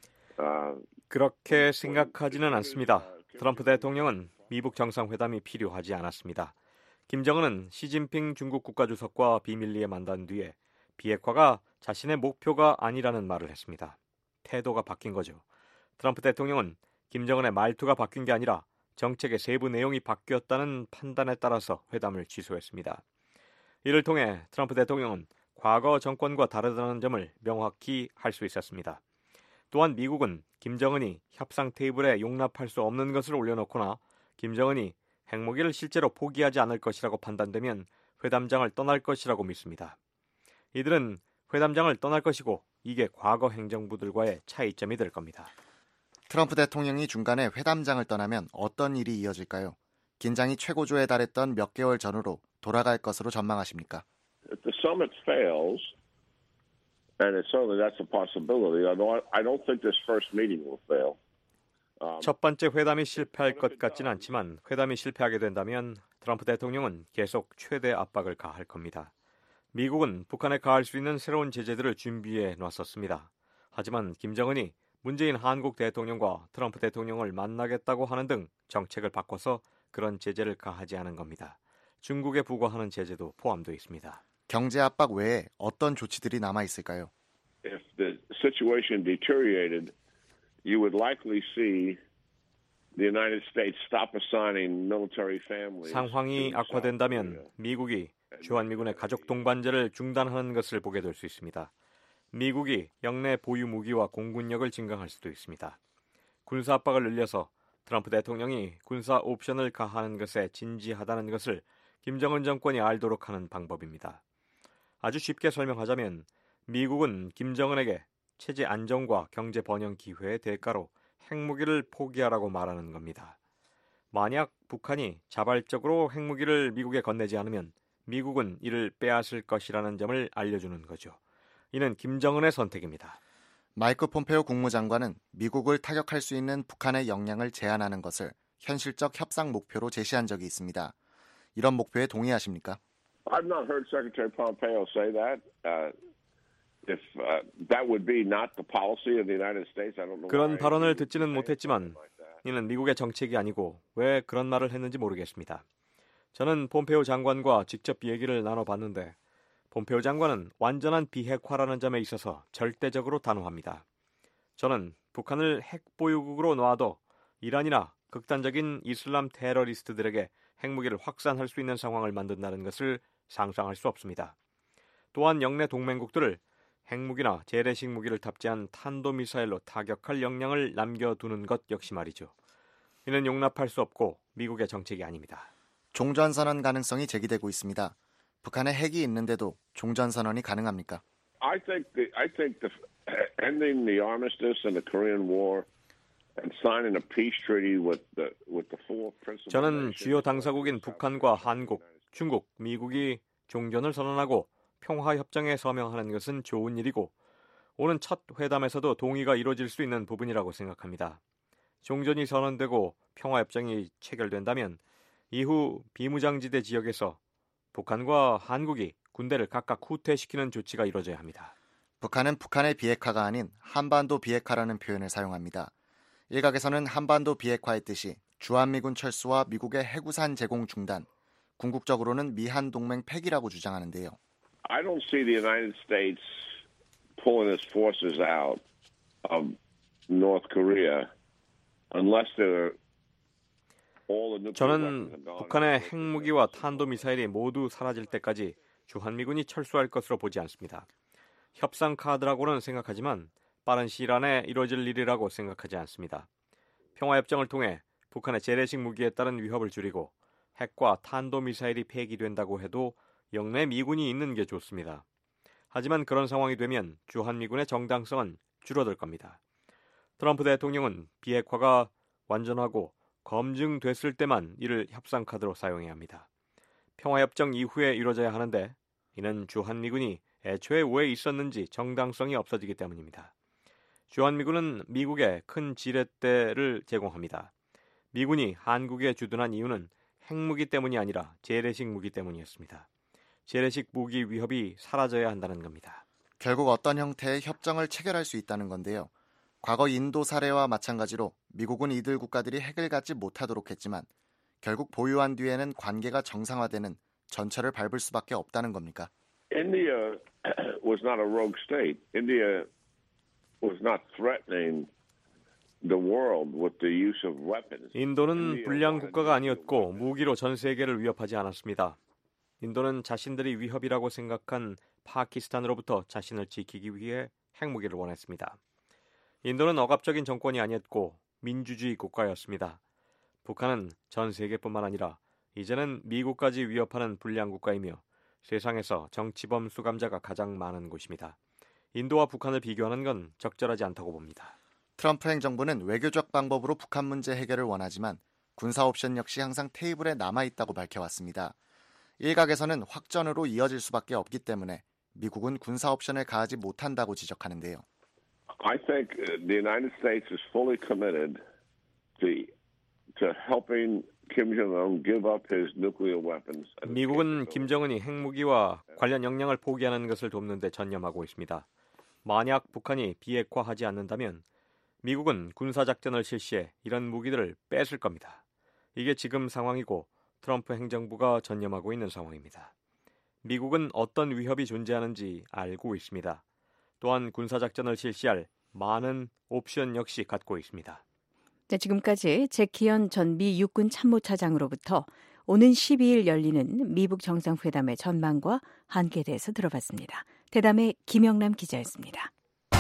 Uh, 그렇게 생각하지는 않습니다. 트럼프 대통령은 미북 정상회담이 필요하지 않았습니다. 김정은은 시진핑 중국 국가주석과 비밀리에 만난 뒤에 비핵화가 자신의 목표가 아니라는 말을 했습니다. 태도가 바뀐 거죠. 트럼프 대통령은 김정은의 말투가 바뀐 게 아니라 정책의 세부 내용이 바뀌었다는 판단에 따라서 회담을 취소했습니다. 이를 통해 트럼프 대통령은 과거 정권과 다르다는 점을 명확히 할 수 있었습니다. 또한 미국은 김정은이 협상 테이블에 용납할 수 없는 것을 올려놓거나 김정은이 핵무기를 실제로 포기하지 않을 것이라고 판단되면 회담장을 떠날 것이라고 믿습니다. 이들은 회담장을 떠날 것이고 이게 과거 행정부들과의 차이점이 될 겁니다. 트럼프 대통령이 중간에 회담장을 떠나면 어떤 일이 이어질까요? 긴장이 최고조에 달했던 몇 개월 전으로 돌아갈 것으로 전망하십니까? If the summit fails, and it's certainly that's a possibility, although I don't think this first meeting will fail. Um, 첫 번째 회담이 실패할 것 같지는 않지만 회담이 실패하게 된다면 트럼프 대통령은 계속 최대 압박을 가할 겁니다. 미국은 북한에 가할 수 있는 새로운 제재들을 준비해 놨었습니다. 하지만 김정은이 문재인 한국 대통령과 트럼프 대통령을 만나겠다고 하는 등 정책을 바꿔서 그런 제재를 가하지 않은 겁니다. 중국에 부과하는 제재도 포함되어 있습니다. 경제 압박 외에 어떤 조치들이 남아 있을까요? If the situation deteriorated, you would likely see the United States stop assigning military families. 상황이 악화된다면 미국이 주한미군의 가족 동반제를 중단하는 것을 보게 될 수 있습니다. 미국이 영내 보유 무기와 공군력을 증강할 수도 있습니다. 군사 압박을 늘려서 트럼프 대통령이 군사 옵션을 가하는 것에 진지하다는 것을 김정은 정권이 알도록 하는 방법입니다. 아주 쉽게 설명하자면 미국은 김정은에게 체제 안정과 경제 번영 기회의 대가로 핵무기를 포기하라고 말하는 겁니다. 만약 북한이 자발적으로 핵무기를 미국에 건네지 않으면 미국은 이를 빼앗을 것이라는 점을 알려주는 거죠. 이는 김정은의 선택입니다. 마이크 폼페오 국무장관은 미국을 타격할 수 있는 북한의 역량을 제한하는 것을 현실적 협상 목표로 제시한 적이 있습니다. 이런 목표에 동의하십니까? I've not heard Secretary Pompeo say that. Uh, if uh, that would be not the policy of the United States, I don't know. 그런 발언을 듣지는 못했지만 이는 미국의 정책이 아니고 왜 그런 말을 했는지 모르겠습니다. 저는 폼페오 장관과 직접 얘기를 나눠봤는데 폼페오 장관은 완전한 비핵화라는 점에 있어서 절대적으로 단호합니다. 저는 북한을 핵보유국으로 놔도 이란이나 극단적인 이슬람 테러리스트들에게 핵무기를 확산할 수 있는 상황을 만든다는 것을 상상할 수 없습니다. 또한 영내 동맹국들을 핵무기나 재래식 무기를 탑재한 탄도미사일로 타격할 역량을 남겨두는 것 역시 말이죠. 이는 용납할 수 없고 미국의 정책이 아닙니다. 종전선언 가능성이 제기되고 있습니다. 북한에 핵이 있는데도 종전선언이 가능합니까? I think the, I think the ending the armistice in the Korean War and signing a peace treaty with the with the four principal 저는 주요 당사국인 북한과 한국, 중국, 미국이 종전을 선언하고 평화협정에 서명하는 것은 좋은 일이고 오는 첫 회담에서도 동의가 이루어질 수 있는 부분이라고 생각합니다. 종전이 선언되고 평화협정이 체결된다면 이후 비무장지대 지역에서 북한과 한국이 군대를 각각 후퇴시키는 조치가 이루어져야 합니다. 북한은 북한의 비핵화가 아닌 한반도 비핵화라는 표현을 사용합니다. 일각에서는 한반도 비핵화의 뜻이 주한미군 철수와 미국의 해구산 제공 중단, 궁극적으로는 미한 동맹 폐기라고 주장하는데요. I don't see the United States pulling its forces out of North Korea unless there 저는 북한의 핵무기와 탄도미사일이 모두 사라질 때까지 주한미군이 철수할 것으로 보지 않습니다. 협상 카드라고는 생각하지만 빠른 시일 안에 이루어질 일이라고 생각하지 않습니다. 평화협정을 통해 북한의 재래식 무기에 따른 위협을 줄이고 핵과 탄도미사일이 폐기된다고 해도 영내 미군이 있는 게 좋습니다. 하지만 그런 상황이 되면 주한미군의 정당성은 줄어들 겁니다. 트럼프 대통령은 비핵화가 완전하고 검증됐을 때만 이를 협상 카드로 사용해야 합니다. 평화협정 이후에 이루어져야 하는데 이는 주한미군이 애초에 왜 있었는지 정당성이 없어지기 때문입니다. 주한미군은 미국에 큰 지렛대를 제공합니다. 미군이 한국에 주둔한 이유는 핵무기 때문이 아니라 재래식 무기 때문이었습니다. 재래식 무기 위협이 사라져야 한다는 겁니다. 결국 어떤 형태의 협정을 체결할 수 있다는 건데요. 과거 인도 사례와 마찬가지로 미국은 이들 국가들이 핵을 갖지 못하도록 했지만 결국 보유한 뒤에는 관계가 정상화되는 전철을 밟을 수밖에 없다는 겁니까? India was not a rogue state. India was not threatening the world with the use of weapons. 인도는 불량 국가가 아니었고 무기로 전 세계를 위협하지 않았습니다. 인도는 자신들이 위협이라고 생각한 파키스탄으로부터 자신을 지키기 위해 핵무기를 원했습니다. 인도는 억압적인 정권이 아니었고 민주주의 국가였습니다. 북한은 전 세계뿐만 아니라 이제는 미국까지 위협하는 불량 국가이며 세상에서 정치범 수감자가 가장 많은 곳입니다. 인도와 북한을 비교하는 건 적절하지 않다고 봅니다. 트럼프 행정부는 외교적 방법으로 북한 문제 해결을 원하지만 군사 옵션 역시 항상 테이블에 남아있다고 밝혀왔습니다. 일각에서는 확전으로 이어질 수밖에 없기 때문에 미국은 군사 옵션을 가하지 못한다고 지적하는데요. I think the United States is fully committed to, to helping Kim Jong-un give up his nuclear weapons. 미국은 김정은이 핵무기와 관련 역량을 포기하는 것을 돕는 데 전념하고 있습니다. 만약 북한이 비핵화하지 않는다면 미국은 군사작전을 실시해 이런 무기들을 뺏을 겁니다. 이게 지금 상황이고 트럼프 행정부가 전념하고 있는 상황입니다. 미국은 어떤 위협이 존재하는지 알고 있습니다. 또한 군사작전을 실시할 많은 옵션 역시 갖고 있습니다. 네, 지금까지 잭키언 전 미 육군 참모차장으로부터 오는 십이일 열리는 미북 정상회담의 전망과 한계에 대해서 들어봤습니다. 대담의 김영남 기자였습니다.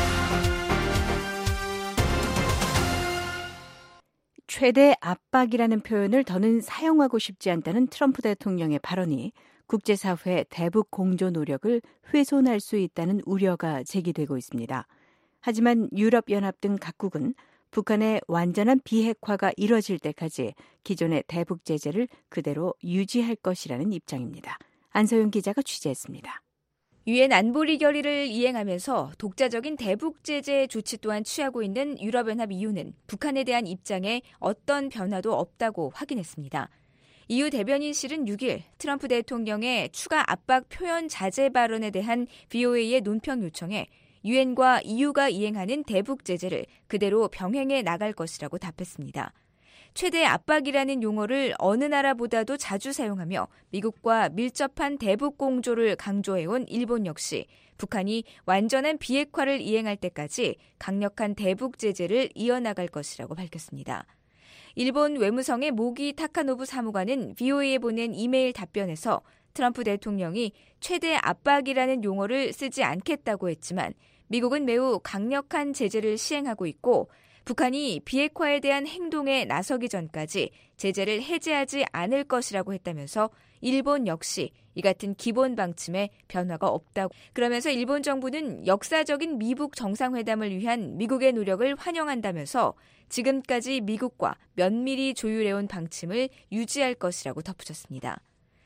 최대 압박이라는 표현을 더는 사용하고 싶지 않다는 트럼프 대통령의 발언이 국제사회의 대북 공조 노력을 훼손할 수 있다는 우려가 제기되고 있습니다. 하지만 유럽연합 등 각국은 북한의 완전한 비핵화가 이뤄질 때까지 기존의 대북 제재를 그대로 유지할 것이라는 입장입니다. 안소영 기자가 취재했습니다. 유엔 안보리 결의를 이행하면서 독자적인 대북 제재 조치 또한 취하고 있는 유럽연합 이유는 북한에 대한 입장에 어떤 변화도 없다고 확인했습니다. 이유 대변인실은 육일 트럼프 대통령의 추가 압박 표현 자제 발언에 대한 브이오에이의 논평 요청에 유엔과 이유가 이행하는 대북 제재를 그대로 병행해 나갈 것이라고 답했습니다. 최대 압박이라는 용어를 어느 나라보다도 자주 사용하며 미국과 밀접한 대북 공조를 강조해온 일본 역시 북한이 완전한 비핵화를 이행할 때까지 강력한 대북 제재를 이어나갈 것이라고 밝혔습니다. 일본 외무성의 모기 타카노부 사무관은 브이오에이에 보낸 이메일 답변에서 트럼프 대통령이 최대 압박이라는 용어를 쓰지 않겠다고 했지만 미국은 매우 강력한 제재를 시행하고 있고 북한이 비핵화에 대한 행동에 나서기 전까지 제재를 해제하지 않을 것이라고 했다면서 일본 역시 이 같은 기본 방침에 변화가 없다고. 그러면서 일본 정부는 역사적인 미북 정상회담을 위한 미국의 노력을 환영한다면서 지금까지 미국과 면밀히 조율해온 방침을 유지할 것이라고 덧붙였습니다.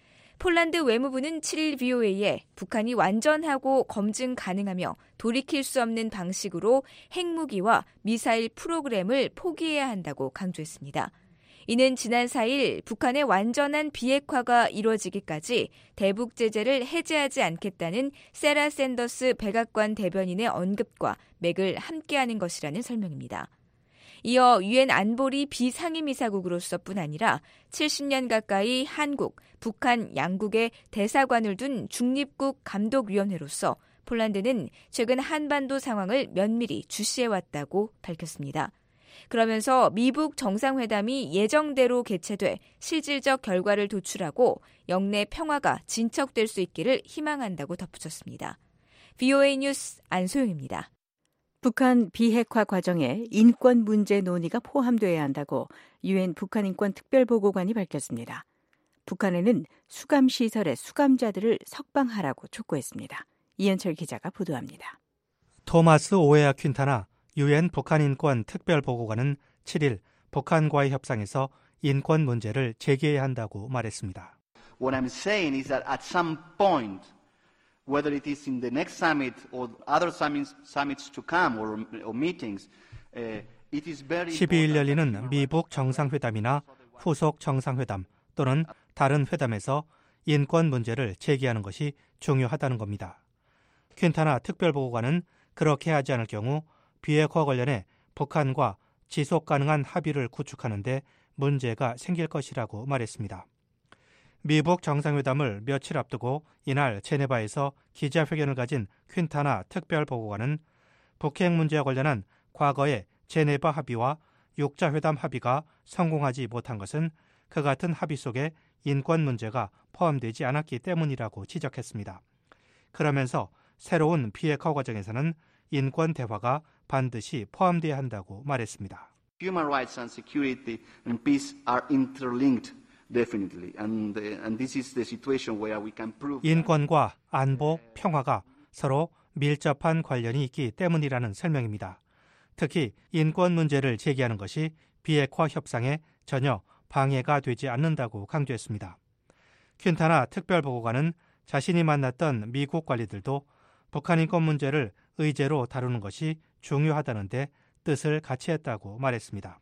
폴란드 외무부는 칠일 브이오에이에 북한이 완전하고 검증 가능하며 돌이킬 수 없는 방식으로 핵무기와 미사일 프로그램을 포기해야 한다고 강조했습니다. 이는 지난 사일 북한의 완전한 비핵화가 이루어지기까지 대북 제재를 해제하지 않겠다는 세라 샌더스 백악관 대변인의 언급과 맥을 함께하는 것이라는 설명입니다. 이어 유엔 안보리 비상임이사국으로서뿐 아니라 칠십 년 가까이 한국, 북한 양국의 대사관을 둔 중립국 감독위원회로서 폴란드는 최근 한반도 상황을 면밀히 주시해왔다고 밝혔습니다. 그러면서 미북 정상회담이 예정대로 개최돼 실질적 결과를 도출하고 영내 평화가 진척될 수 있기를 희망한다고 덧붙였습니다. 브이오에이 뉴스 안소영입니다. 북한 비핵화 과정에 인권 문제 논의가 포함돼야 한다고 유엔 북한인권 특별보고관이 밝혔습니다. 북한에는 수감시설의 수감자들을 석방하라고 촉구했습니다. 이현철 기자가 보도합니다. 토마스 오에아 퀸타나 유엔 북한인권 특별보고관은 칠일 북한과의 협상에서 인권 문제를 제기해야 한다고 말했습니다. What I'm saying is that at some point, whether it is in the next summit or other summits, summits to come or, or meetings, uh, it is very 십이일 열리는 미북 정상회담이나 후속 정상회담 또는 다른 회담에서 인권 문제를 제기하는 것이 중요하다는 겁니다. 퀸타나 특별보고관은 그렇게 하지 않을 경우 비핵화 관련해 북한과 지속 가능한 합의를 구축하는 데 문제가 생길 것이라고 말했습니다. 미북 정상회담을 며칠 앞두고 이날 제네바에서 기자회견을 가진 퀸타나 특별보고관은 북핵 문제와 관련한 과거의 제네바 합의와 육자회담 합의가 성공하지 못한 것은 그 같은 합의 속에 인권 문제가 포함되지 않았기 때문이라고 지적했습니다. 그러면서 새로운 비핵화 과정에서는 인권 대화가 반드시 포함돼야 한다고 말했습니다. Human rights and security and peace are interlinked definitely, and and this is the situation where we can prove. 인권과 안보, 평화가 서로 밀접한 관련이 있기 때문이라는 설명입니다. 특히 인권 문제를 제기하는 것이 비핵화 협상에 전혀 방해가 되지 않는다고 강조했습니다. 퀸타나 특별보고관은 자신이 만났던 미국 관리들도 북한 인권 문제를 의제로 다루는 것이 중요하다는데 뜻을 같이 했다고 말했습니다.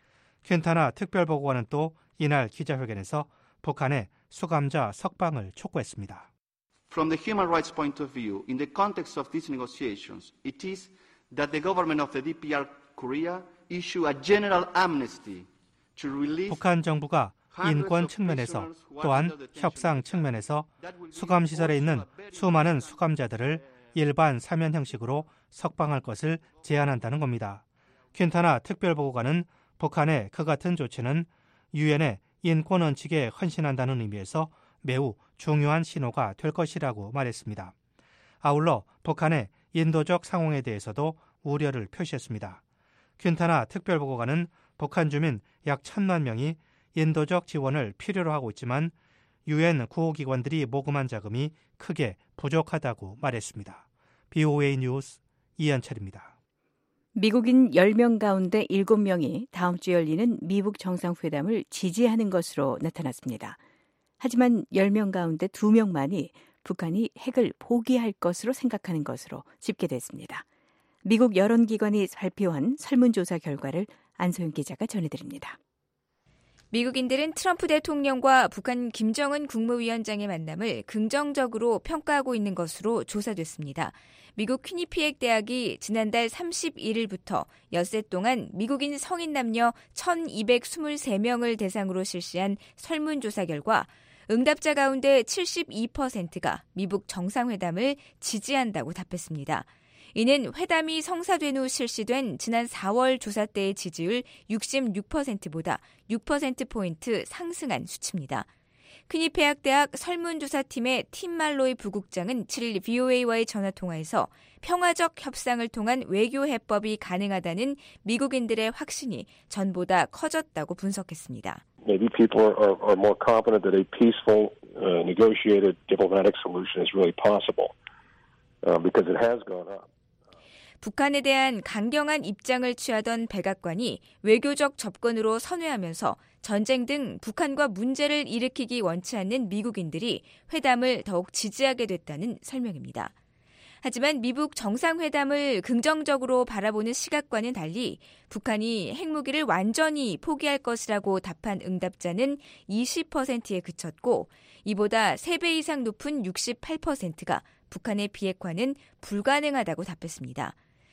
퀸타나 특별보고관은 또 이날 기자회견에서 북한의 수감자 석방을 촉구했습니다. From the human rights point of view, in the context of these negotiations, it is that the government of the 디피알 Korea issue a general amnesty to release. 북한 정부가 인권 측면에서 또한 협상 측면에서 수감시설에 있는 수많은 수감자들을 일반 사면 형식으로 석방할 것을 제안한다는 겁니다. 퀸타나 특별보고관은 북한의 그 같은 조치는 유엔의 인권 원칙에 헌신한다는 의미에서 매우 중요한 신호가 될 것이라고 말했습니다. 아울러 북한의 인도적 상황에 대해서도 우려를 표시했습니다. 퀸타나 특별보고관은 북한 주민 약 천만 명이 인도적 지원을 필요로 하고 있지만 유엔 구호기관들이 모금한 자금이 크게 부족하다고 말했습니다. 브이오에이 뉴스 이현철입니다. 미국인 열 명 가운데 일곱 명이 다음 주 열리는 미북 정상회담을 지지하는 것으로 나타났습니다. 하지만 열 명 가운데 두 명만이 북한이 핵을 포기할 것으로 생각하는 것으로 집계됐습니다. 미국 여론기관이 발표한 설문조사 결과를 안소영 기자가 전해드립니다. 미국인들은 트럼프 대통령과 북한 김정은 국무위원장의 만남을 긍정적으로 평가하고 있는 것으로 조사됐습니다. 미국 퀴니피액 대학이 지난달 삼십일일부터 엿새 동안 미국인 성인 남녀 천이백이십삼 명을 대상으로 실시한 설문조사 결과 응답자 가운데 칠십이 퍼센트가 미북 정상회담을 지지한다고 답했습니다. 이는 회담이 성사된 후 실시된 지난 사월 조사 때의 지지율 육십육 퍼센트보다 육 퍼센트포인트 상승한 수치입니다. 퀴니피액 대학 설문조사팀의 팀 말로이 부국장은 칠일 브이오에이와의 전화통화에서 평화적 협상을 통한 외교 해법이 가능하다는 미국인들의 확신이 전보다 커졌다고 분석했습니다. Maybe people are, are more confident that a peaceful, uh, negotiated diplomatic solution is really possible uh, because it has gone up. 북한에 대한 강경한 입장을 취하던 백악관이 외교적 접근으로 선회하면서 전쟁 등 북한과 문제를 일으키기 원치 않는 미국인들이 회담을 더욱 지지하게 됐다는 설명입니다. 하지만 미북 정상회담을 긍정적으로 바라보는 시각과는 달리 북한이 핵무기를 완전히 포기할 것이라고 답한 응답자는 이십 퍼센트에 그쳤고 이보다 세 배 이상 높은 육십팔 퍼센트가 북한의 비핵화는 불가능하다고 답했습니다.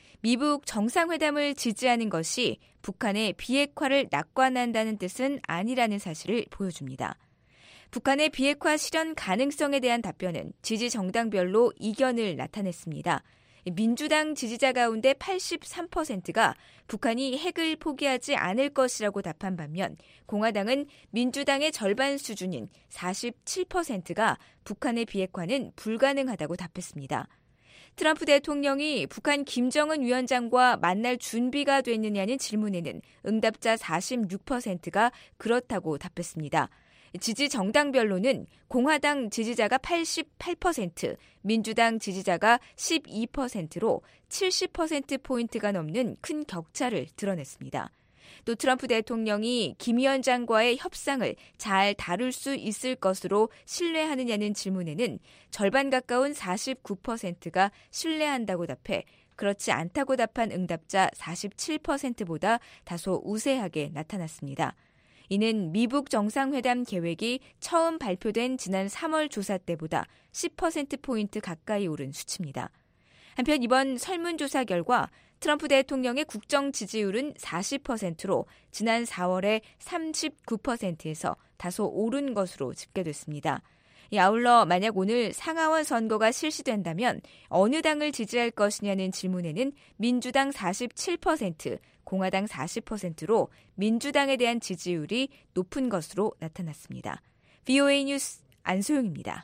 미북 정상회담을 지지하는 것이 북한의 비핵화를 낙관한다는 뜻은 아니라는 사실을 보여줍니다. 북한의 비핵화 실현 가능성에 대한 답변은 지지 정당별로 이견을 나타냈습니다. 민주당 지지자 가운데 팔십삼 퍼센트가 북한이 핵을 포기하지 않을 것이라고 답한 반면 공화당은 민주당의 절반 수준인 사십칠 퍼센트가 북한의 비핵화는 불가능하다고 답했습니다. 트럼프 대통령이 북한 김정은 위원장과 만날 준비가 됐느냐는 질문에는 응답자 사십육 퍼센트가 그렇다고 답했습니다. 지지 정당별로는 공화당 지지자가 팔십팔 퍼센트, 민주당 지지자가 십이 퍼센트로 칠십 퍼센트포인트가 넘는 큰 격차를 드러냈습니다. 또 트럼프 대통령이 김 위원장과의 협상을 잘 다룰 수 있을 것으로 신뢰하느냐는 질문에는 절반 가까운 사십구 퍼센트가 신뢰한다고 답해 그렇지 않다고 답한 응답자 사십칠 퍼센트보다 다소 우세하게 나타났습니다. 이는 미북 정상회담 계획이 처음 발표된 지난 삼월 조사 때보다 십 퍼센트포인트 가까이 오른 수치입니다. 한편 이번 설문조사 결과 트럼프 대통령의 국정 지지율은 사십 퍼센트로 지난 사월에 삼십구 퍼센트에서 다소 오른 것으로 집계됐습니다. 아울러 만약 오늘 상하원 선거가 실시된다면 어느 당을 지지할 것이냐는 질문에는 민주당 사십칠 퍼센트, 공화당 사십 퍼센트로 민주당에 대한 지지율이 높은 것으로 나타났습니다. 브이오에이 뉴스 안소영입니다.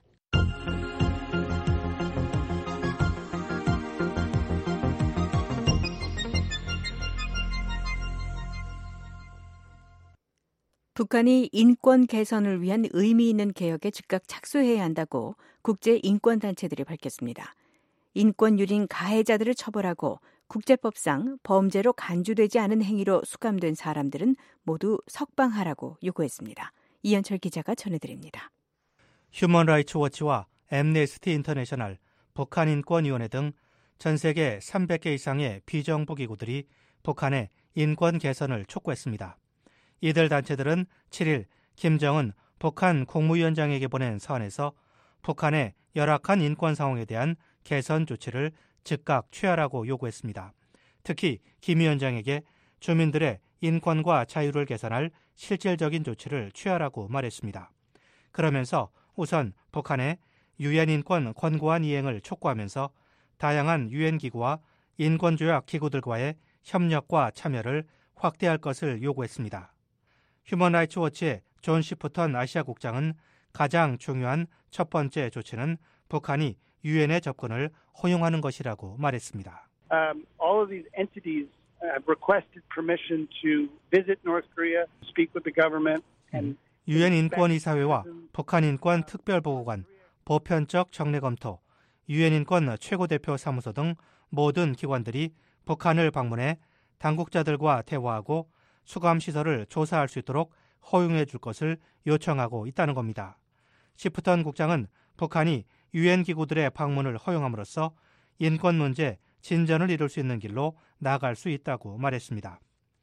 북한이 인권 개선을 위한 의미 있는 개혁에 즉각 착수해야 한다고 국제인권단체들이 밝혔습니다. 인권 유린 가해자들을 처벌하고 국제법상 범죄로 간주되지 않은 행위로 수감된 사람들은 모두 석방하라고 요구했습니다. 이현철 기자가 전해드립니다. 휴먼 라이츠 워치와 앰네스티 인터내셔널, 북한인권위원회 등 전 세계 삼백 개 이상의 비정부 기구들이 북한의 인권 개선을 촉구했습니다. 이들 단체들은 칠 일 김정은 북한 국무위원장에게 보낸 서한에서 북한의 열악한 인권 상황에 대한 개선 조치를 즉각 취하라고 요구했습니다. 특히 김 위원장에게 주민들의 인권과 자유를 개선할 실질적인 조치를 취하라고 말했습니다. 그러면서 우선 북한의 유엔 인권 권고안 이행을 촉구하면서 다양한 유엔 기구와 인권조약 기구들과의 협력과 참여를 확대할 것을 요구했습니다. 휴먼 라이츠 워치의 존 시프턴 아시아 국장은 가장 중요한 첫 번째 조치는 북한이 유엔의 접근을 허용하는 것이라고 말했습니다. Um, all of these entities have requested permission to visit North Korea, speak with the government, and 유엔 인권이사회와 북한 인권 특별보고관, 보편적 정례 검토, 유엔 인권 최고대표 사무소 등 모든 기관들이 북한을 방문해 당국자들과 대화하고 수감시설을 조사할 수 있도록 허용해 줄 것을 요청하고 있다는 겁니다. 시프턴 국장은 북한이 유엔 기구들의 방문을 허용함으로써 인권 문제 진전을 이룰 수 있는 길로 나아갈 수 있다고 말했습니다.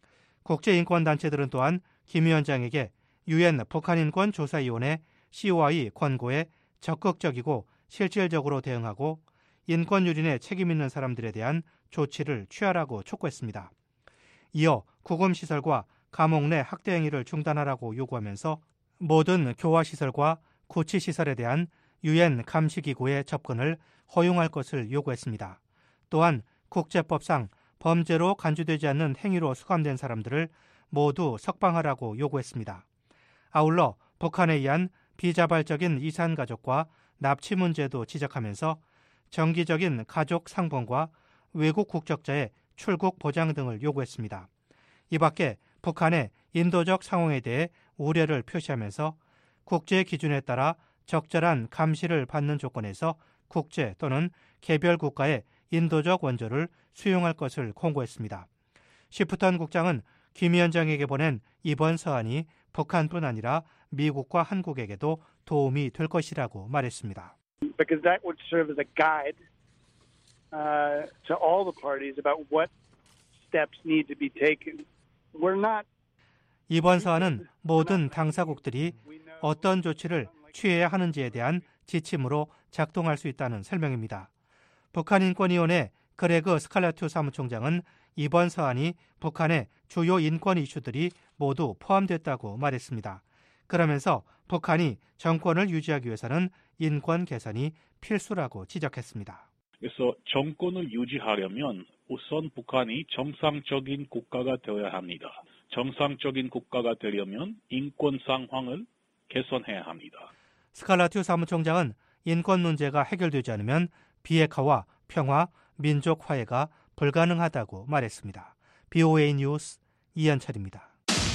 국제인권단체들은 또한 김 위원장에게 유엔 북한인권조사위원회 씨오아이 권고에 적극적이고 실질적으로 대응하고 인권 유린에 책임 있는 사람들에 대한 조치를 취하라고 촉구했습니다. 이어 구금시설과 감옥 내 학대 행위를 중단하라고 요구하면서 모든 교화시설과 구치시설에 대한 유엔 감시기구의 접근을 허용할 것을 요구했습니다. 또한 국제법상 범죄로 간주되지 않는 행위로 수감된 사람들을 모두 석방하라고 요구했습니다. 아울러 북한에 의한 비자발적인 이산가족과 납치 문제도 지적하면서 정기적인 가족 상봉과 외국 국적자의 출국 보장 등을 요구했습니다. 이 밖에 북한의 인도적 상황에 대해 우려를 표시하면서 국제 기준에 따라 적절한 감시를 받는 조건에서 국제 또는 개별 국가의 인도적 원조를 수용할 것을 공고했습니다. 시프턴 국장은 김 위원장에게 보낸 이번 서한이 북한뿐 아니라 미국과 한국에게도 도움이 될 것이라고 말했습니다. Because that would serve as a guide uh, to all the parties about what steps need to be taken. We're not. 이번 서한은 모든 당사국들이 어떤 조치를 취해야 하는지에 대한 지침으로 작동할 수 있다는 설명입니다. 북한인권위원회 그레그 스칼라투 사무총장은 이번 서한이 북한의 주요 인권 이슈들이 모두 포함됐다고 말했습니다. 그러면서 북한이 정권을 유지하기 위해서는 인권 개선이 필수라고 지적했습니다. 그래서 정권을 유지하려면 우선 북한이 정상적인 국가가 되어야 합니다. 정상적인 국가가 되려면 인권 상황을 개선해야 합니다. 스칼라투 사무총장은 인권 문제가 해결되지 않으면 비핵화와 평화, 민족 화해가 불가능하다고 말했습니다. 비오에이 뉴스 이현철입니다.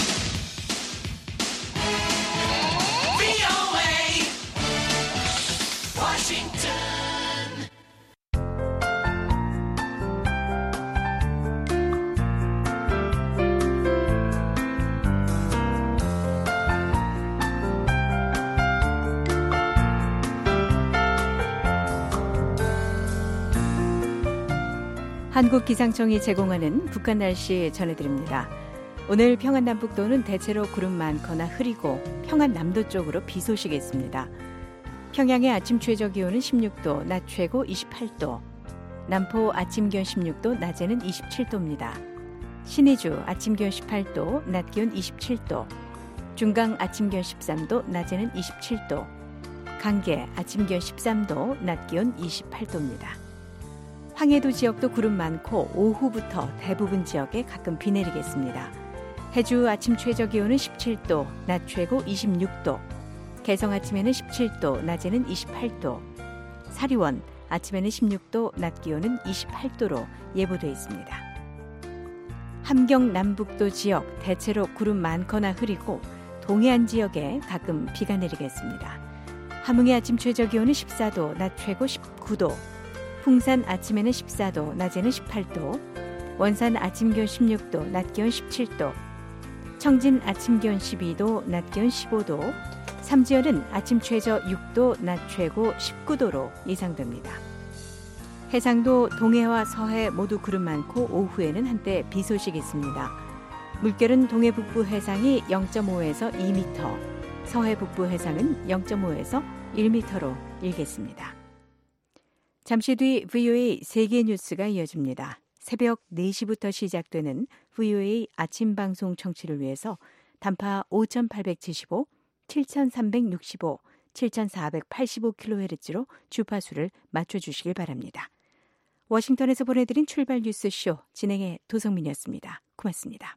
한국기상청이 제공하는 북한 날씨 전해드립니다. 오늘 평안남북도는 대체로 구름 많거나 흐리고 평안남도 쪽으로 비 소식이 있습니다. 평양의 아침 최저 기온은 십육 도, 낮 최고 이십팔 도. 남포 아침 기온 십육 도, 낮에는 이십칠 도입니다. 신의주 아침 기온 십팔 도, 낮 기온 이십칠 도. 중강 아침 기온 십삼 도, 낮에는 이십칠 도. 강계 아침 기온 십삼 도, 낮 기온 이십팔 도입니다. 황해도 지역도 구름 많고 오후부터 대부분 지역에 가끔 비 내리겠습니다. 해주 아침 최저 기온은 십칠 도, 낮 최고 이십육 도. 개성 아침에는 십칠 도, 낮에는 이십팔 도. 사리원 아침에는 십육 도, 낮 기온은 이십팔 도로 예보돼 있습니다. 함경 남북도 지역 대체로 구름 많거나 흐리고 동해안 지역에 가끔 비가 내리겠습니다. 함흥의 아침 최저 기온은 십사 도, 낮 최고 십구 도. 풍산 아침에는 십사 도, 낮에는 십팔 도. 원산 아침 기온 십육 도, 낮 기온 십칠 도. 청진 아침 기온 십이 도, 낮 기온 십오 도. 삼지연은 아침 최저 육 도, 낮 최고 십구 도로 예상됩니다. 해상도 동해와 서해 모두 구름 많고 오후에는 한때 비 소식이 있습니다. 물결은 동해 북부 해상이 영 점 오에서 이 미터, 서해 북부 해상은 영 점 오에서 일 미터로 일겠습니다. 잠시 뒤 브이오에이 세계 뉴스가 이어집니다. 새벽 네 시부터 시작되는 브이오에이 아침 방송 청취를 위해서 단파 오천팔백칠십오, 칠천삼백육십오, 칠천사백팔십오 킬로헤르츠로 주파수를 맞춰주시길 바랍니다. 워싱턴에서 보내드린 출발 뉴스쇼 진행의 도성민이었습니다. 고맙습니다.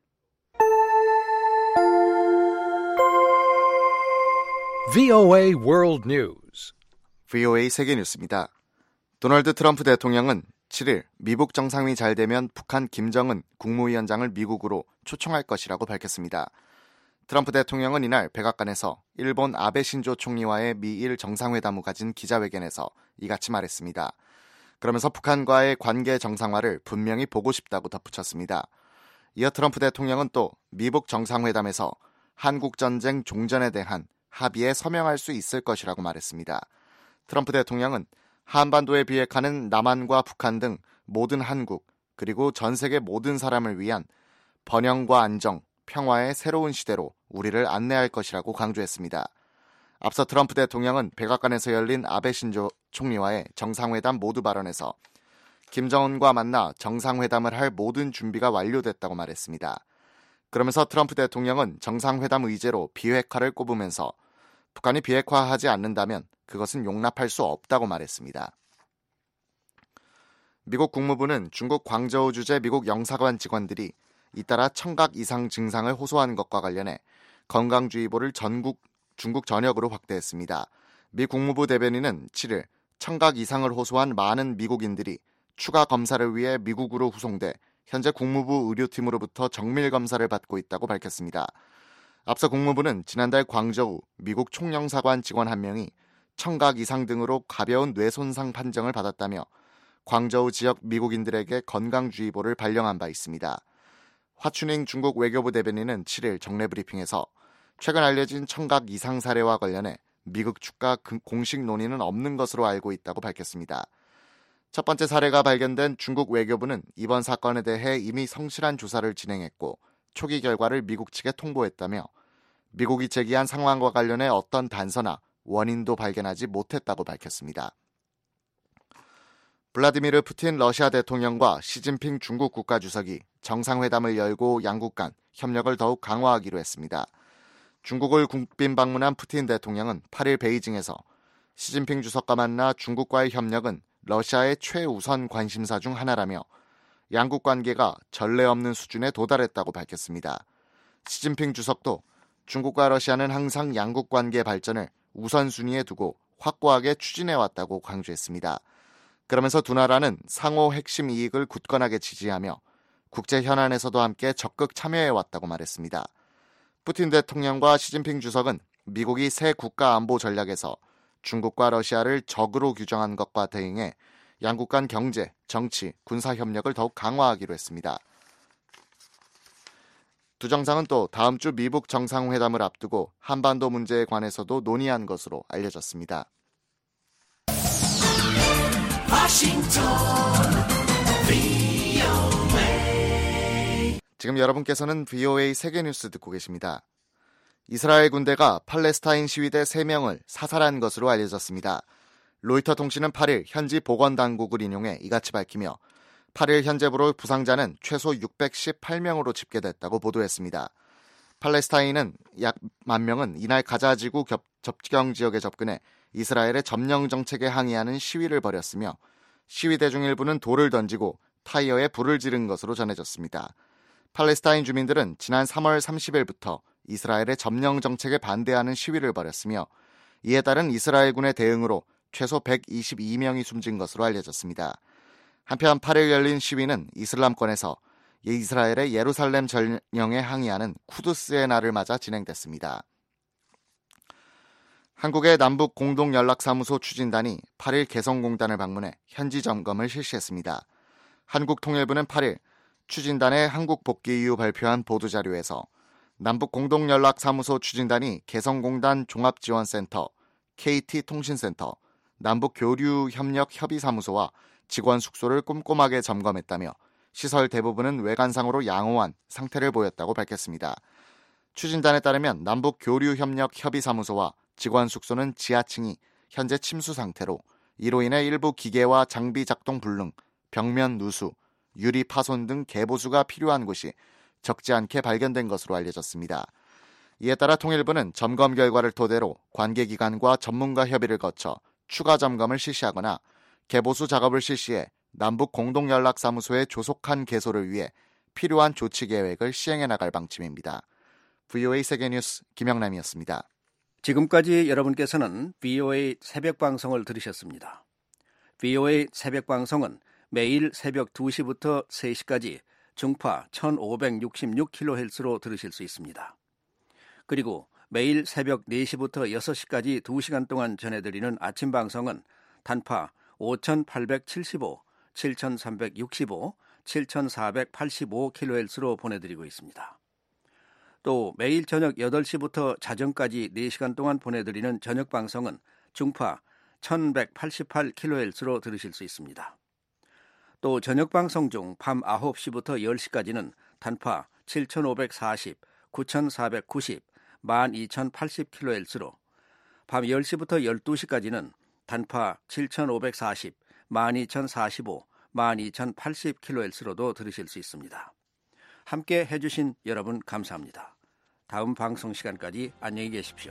브이오에이 World News. 브이오에이 세계 뉴스입니다. 도널드 트럼프 대통령은 칠 일 미북 정상회의 잘 되면 북한 김정은 국무위원장을 미국으로 초청할 것이라고 밝혔습니다. 트럼프 대통령은 이날 백악관에서 일본 아베 신조 총리와의 미일 정상회담 후 가진 기자회견에서 이같이 말했습니다. 그러면서 북한과의 관계 정상화를 분명히 보고 싶다고 덧붙였습니다. 이어 트럼프 대통령은 또 미북 정상회담에서 한국전쟁 종전에 대한 합의에 서명할 수 있을 것이라고 말했습니다. 트럼프 대통령은 한반도의 비핵화는 남한과 북한 등 모든 한국 그리고 전 세계 모든 사람을 위한 번영과 안정, 평화의 새로운 시대로 우리를 안내할 것이라고 강조했습니다. 앞서 트럼프 대통령은 백악관에서 열린 아베 신조 총리와의 정상회담 모두 발언에서 김정은과 만나 정상회담을 할 모든 준비가 완료됐다고 말했습니다. 그러면서 트럼프 대통령은 정상회담 의제로 비핵화를 꼽으면서 북한이 비핵화하지 않는다면 그것은 용납할 수 없다고 말했습니다. 미국 국무부는 중국 광저우 주재 미국 영사관 직원들이 잇따라 청각 이상 증상을 호소한 것과 관련해 건강주의보를 전국 중국 전역으로 확대했습니다. 미 국무부 대변인은 칠 일 청각 이상을 호소한 많은 미국인들이 추가 검사를 위해 미국으로 후송돼 현재 국무부 의료팀으로부터 정밀 검사를 받고 있다고 밝혔습니다. 앞서 국무부는 지난달 광저우 미국 총영사관 직원 한 명이 청각 이상 등으로 가벼운 뇌손상 판정을 받았다며 광저우 지역 미국인들에게 건강주의보를 발령한 바 있습니다. 화춘잉 중국 외교부 대변인은 칠일 정례 브리핑에서 최근 알려진 청각 이상 사례와 관련해 미국 측과 공식 논의는 없는 것으로 알고 있다고 밝혔습니다. 첫 번째 사례가 발견된 중국 외교부는 이번 사건에 대해 이미 성실한 조사를 진행했고 초기 결과를 미국 측에 통보했다며 미국이 제기한 상황과 관련해 어떤 단서나 원인도 발견하지 못했다고 밝혔습니다. 블라디미르 푸틴 러시아 대통령과 시진핑 중국 국가주석이 정상회담을 열고 양국 간 협력을 더욱 강화하기로 했습니다. 중국을 국빈 방문한 푸틴 대통령은 팔일 베이징에서 시진핑 주석과 만나 중국과의 협력은 러시아의 최우선 관심사 중 하나라며 양국 관계가 전례 없는 수준에 도달했다고 밝혔습니다. 시진핑 주석도 중국과 러시아는 항상 양국 관계 발전을 우선순위에 두고 확고하게 추진해왔다고 강조했습니다. 그러면서 두 나라는 상호 핵심 이익을 굳건하게 지지하며 국제 현안에서도 함께 적극 참여해왔다고 말했습니다. 푸틴 대통령과 시진핑 주석은 미국이 새 국가 안보 전략에서 중국과 러시아를 적으로 규정한 것과 대응해 양국 간 경제, 정치, 군사 협력을 더욱 강화하기로 했습니다. 두 정상은 또 다음 주 미북 정상회담을 앞두고 한반도 문제에 관해서도 논의한 것으로 알려졌습니다. 워싱턴 브이오에이. 지금 여러분께서는 브이오에이 세계뉴스 듣고 계십니다. 이스라엘 군대가 팔레스타인 시위대 세 명을 사살한 것으로 알려졌습니다. 로이터 통신은 팔일 현지 보건당국을 인용해 이같이 밝히며 팔일 현재부로 부상자는 최소 육백십팔 명으로 집계됐다고 보도했습니다. 팔레스타인은 약 만 명은 이날 가자지구 접경 지역에 접근해 이스라엘의 점령 정책에 항의하는 시위를 벌였으며 시위대 중 일부는 돌을 던지고 타이어에 불을 지른 것으로 전해졌습니다. 팔레스타인 주민들은 지난 삼월 삼십일부터 이스라엘의 점령 정책에 반대하는 시위를 벌였으며 이에 따른 이스라엘군의 대응으로 최소 백이십이 명이 숨진 것으로 알려졌습니다. 한편 팔일 열린 시위는 이슬람권에서 이스라엘의 예루살렘 점령에 항의하는 쿠두스의 날을 맞아 진행됐습니다. 한국의 남북 공동연락사무소 추진단이 팔일 개성공단을 방문해 현지 점검을 실시했습니다. 한국통일부는 팔일 추진단의 한국 복귀 이후 발표한 보도자료에서 남북 공동연락사무소 추진단이 개성공단 종합지원센터, 케이티통신센터, 남북교류협력협의사무소와 직원 숙소를 꼼꼼하게 점검했다며 시설 대부분은 외관상으로 양호한 상태를 보였다고 밝혔습니다. 추진단에 따르면 남북교류협력협의사무소와 직원 숙소는 지하층이 현재 침수 상태로 이로 인해 일부 기계와 장비 작동 불능, 벽면 누수, 유리 파손 등 개보수가 필요한 곳이 적지 않게 발견된 것으로 알려졌습니다. 이에 따라 통일부는 점검 결과를 토대로 관계기관과 전문가 협의를 거쳐 추가 점검을 실시하거나 개보수 작업을 실시해 남북 공동연락사무소의 조속한 개소를 위해 필요한 조치 계획을 시행해 나갈 방침입니다. 브이오에이 세계뉴스 김영남이었습니다. 지금까지 여러분께서는 브이오에이 새벽방송을 들으셨습니다. 브이오에이 새벽방송은 매일 새벽 두 시부터 세 시까지 중파 천오백육십육 킬로헤르츠로 들으실 수 있습니다. 그리고 매일 새벽 네 시부터 여섯 시까지 두 시간 동안 전해드리는 아침 방송은 단파 오천팔백칠십오, 칠천삼백육십오, 칠천사백팔십오 킬로헤르츠로 보내드리고 있습니다. 또 매일 저녁 여덟 시부터 자정까지 네 시간 동안 보내드리는 저녁 방송은 중파 천백팔십팔 킬로헤르츠로 들으실 수 있습니다. 또 저녁 방송 중 밤 아홉 시부터 열 시까지는 단파 칠천오백사십, 구천사백구십, 만 이천팔십 킬로헤르츠로, 밤 열 시부터 열두 시까지는 단파 칠천오백사십, 만 이천사십오, 만 이천팔십 킬로헤르츠로도 들으실 수 있습니다. 함께 해주신 여러분 감사합니다. 다음 방송 시간까지 안녕히 계십시오.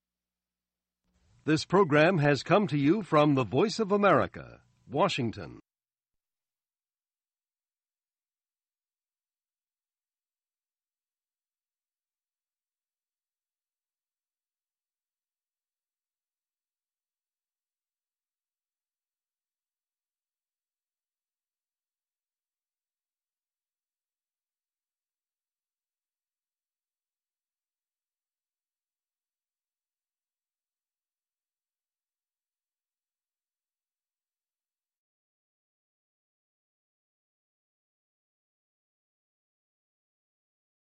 This program has come to you from the Voice of America, Washington.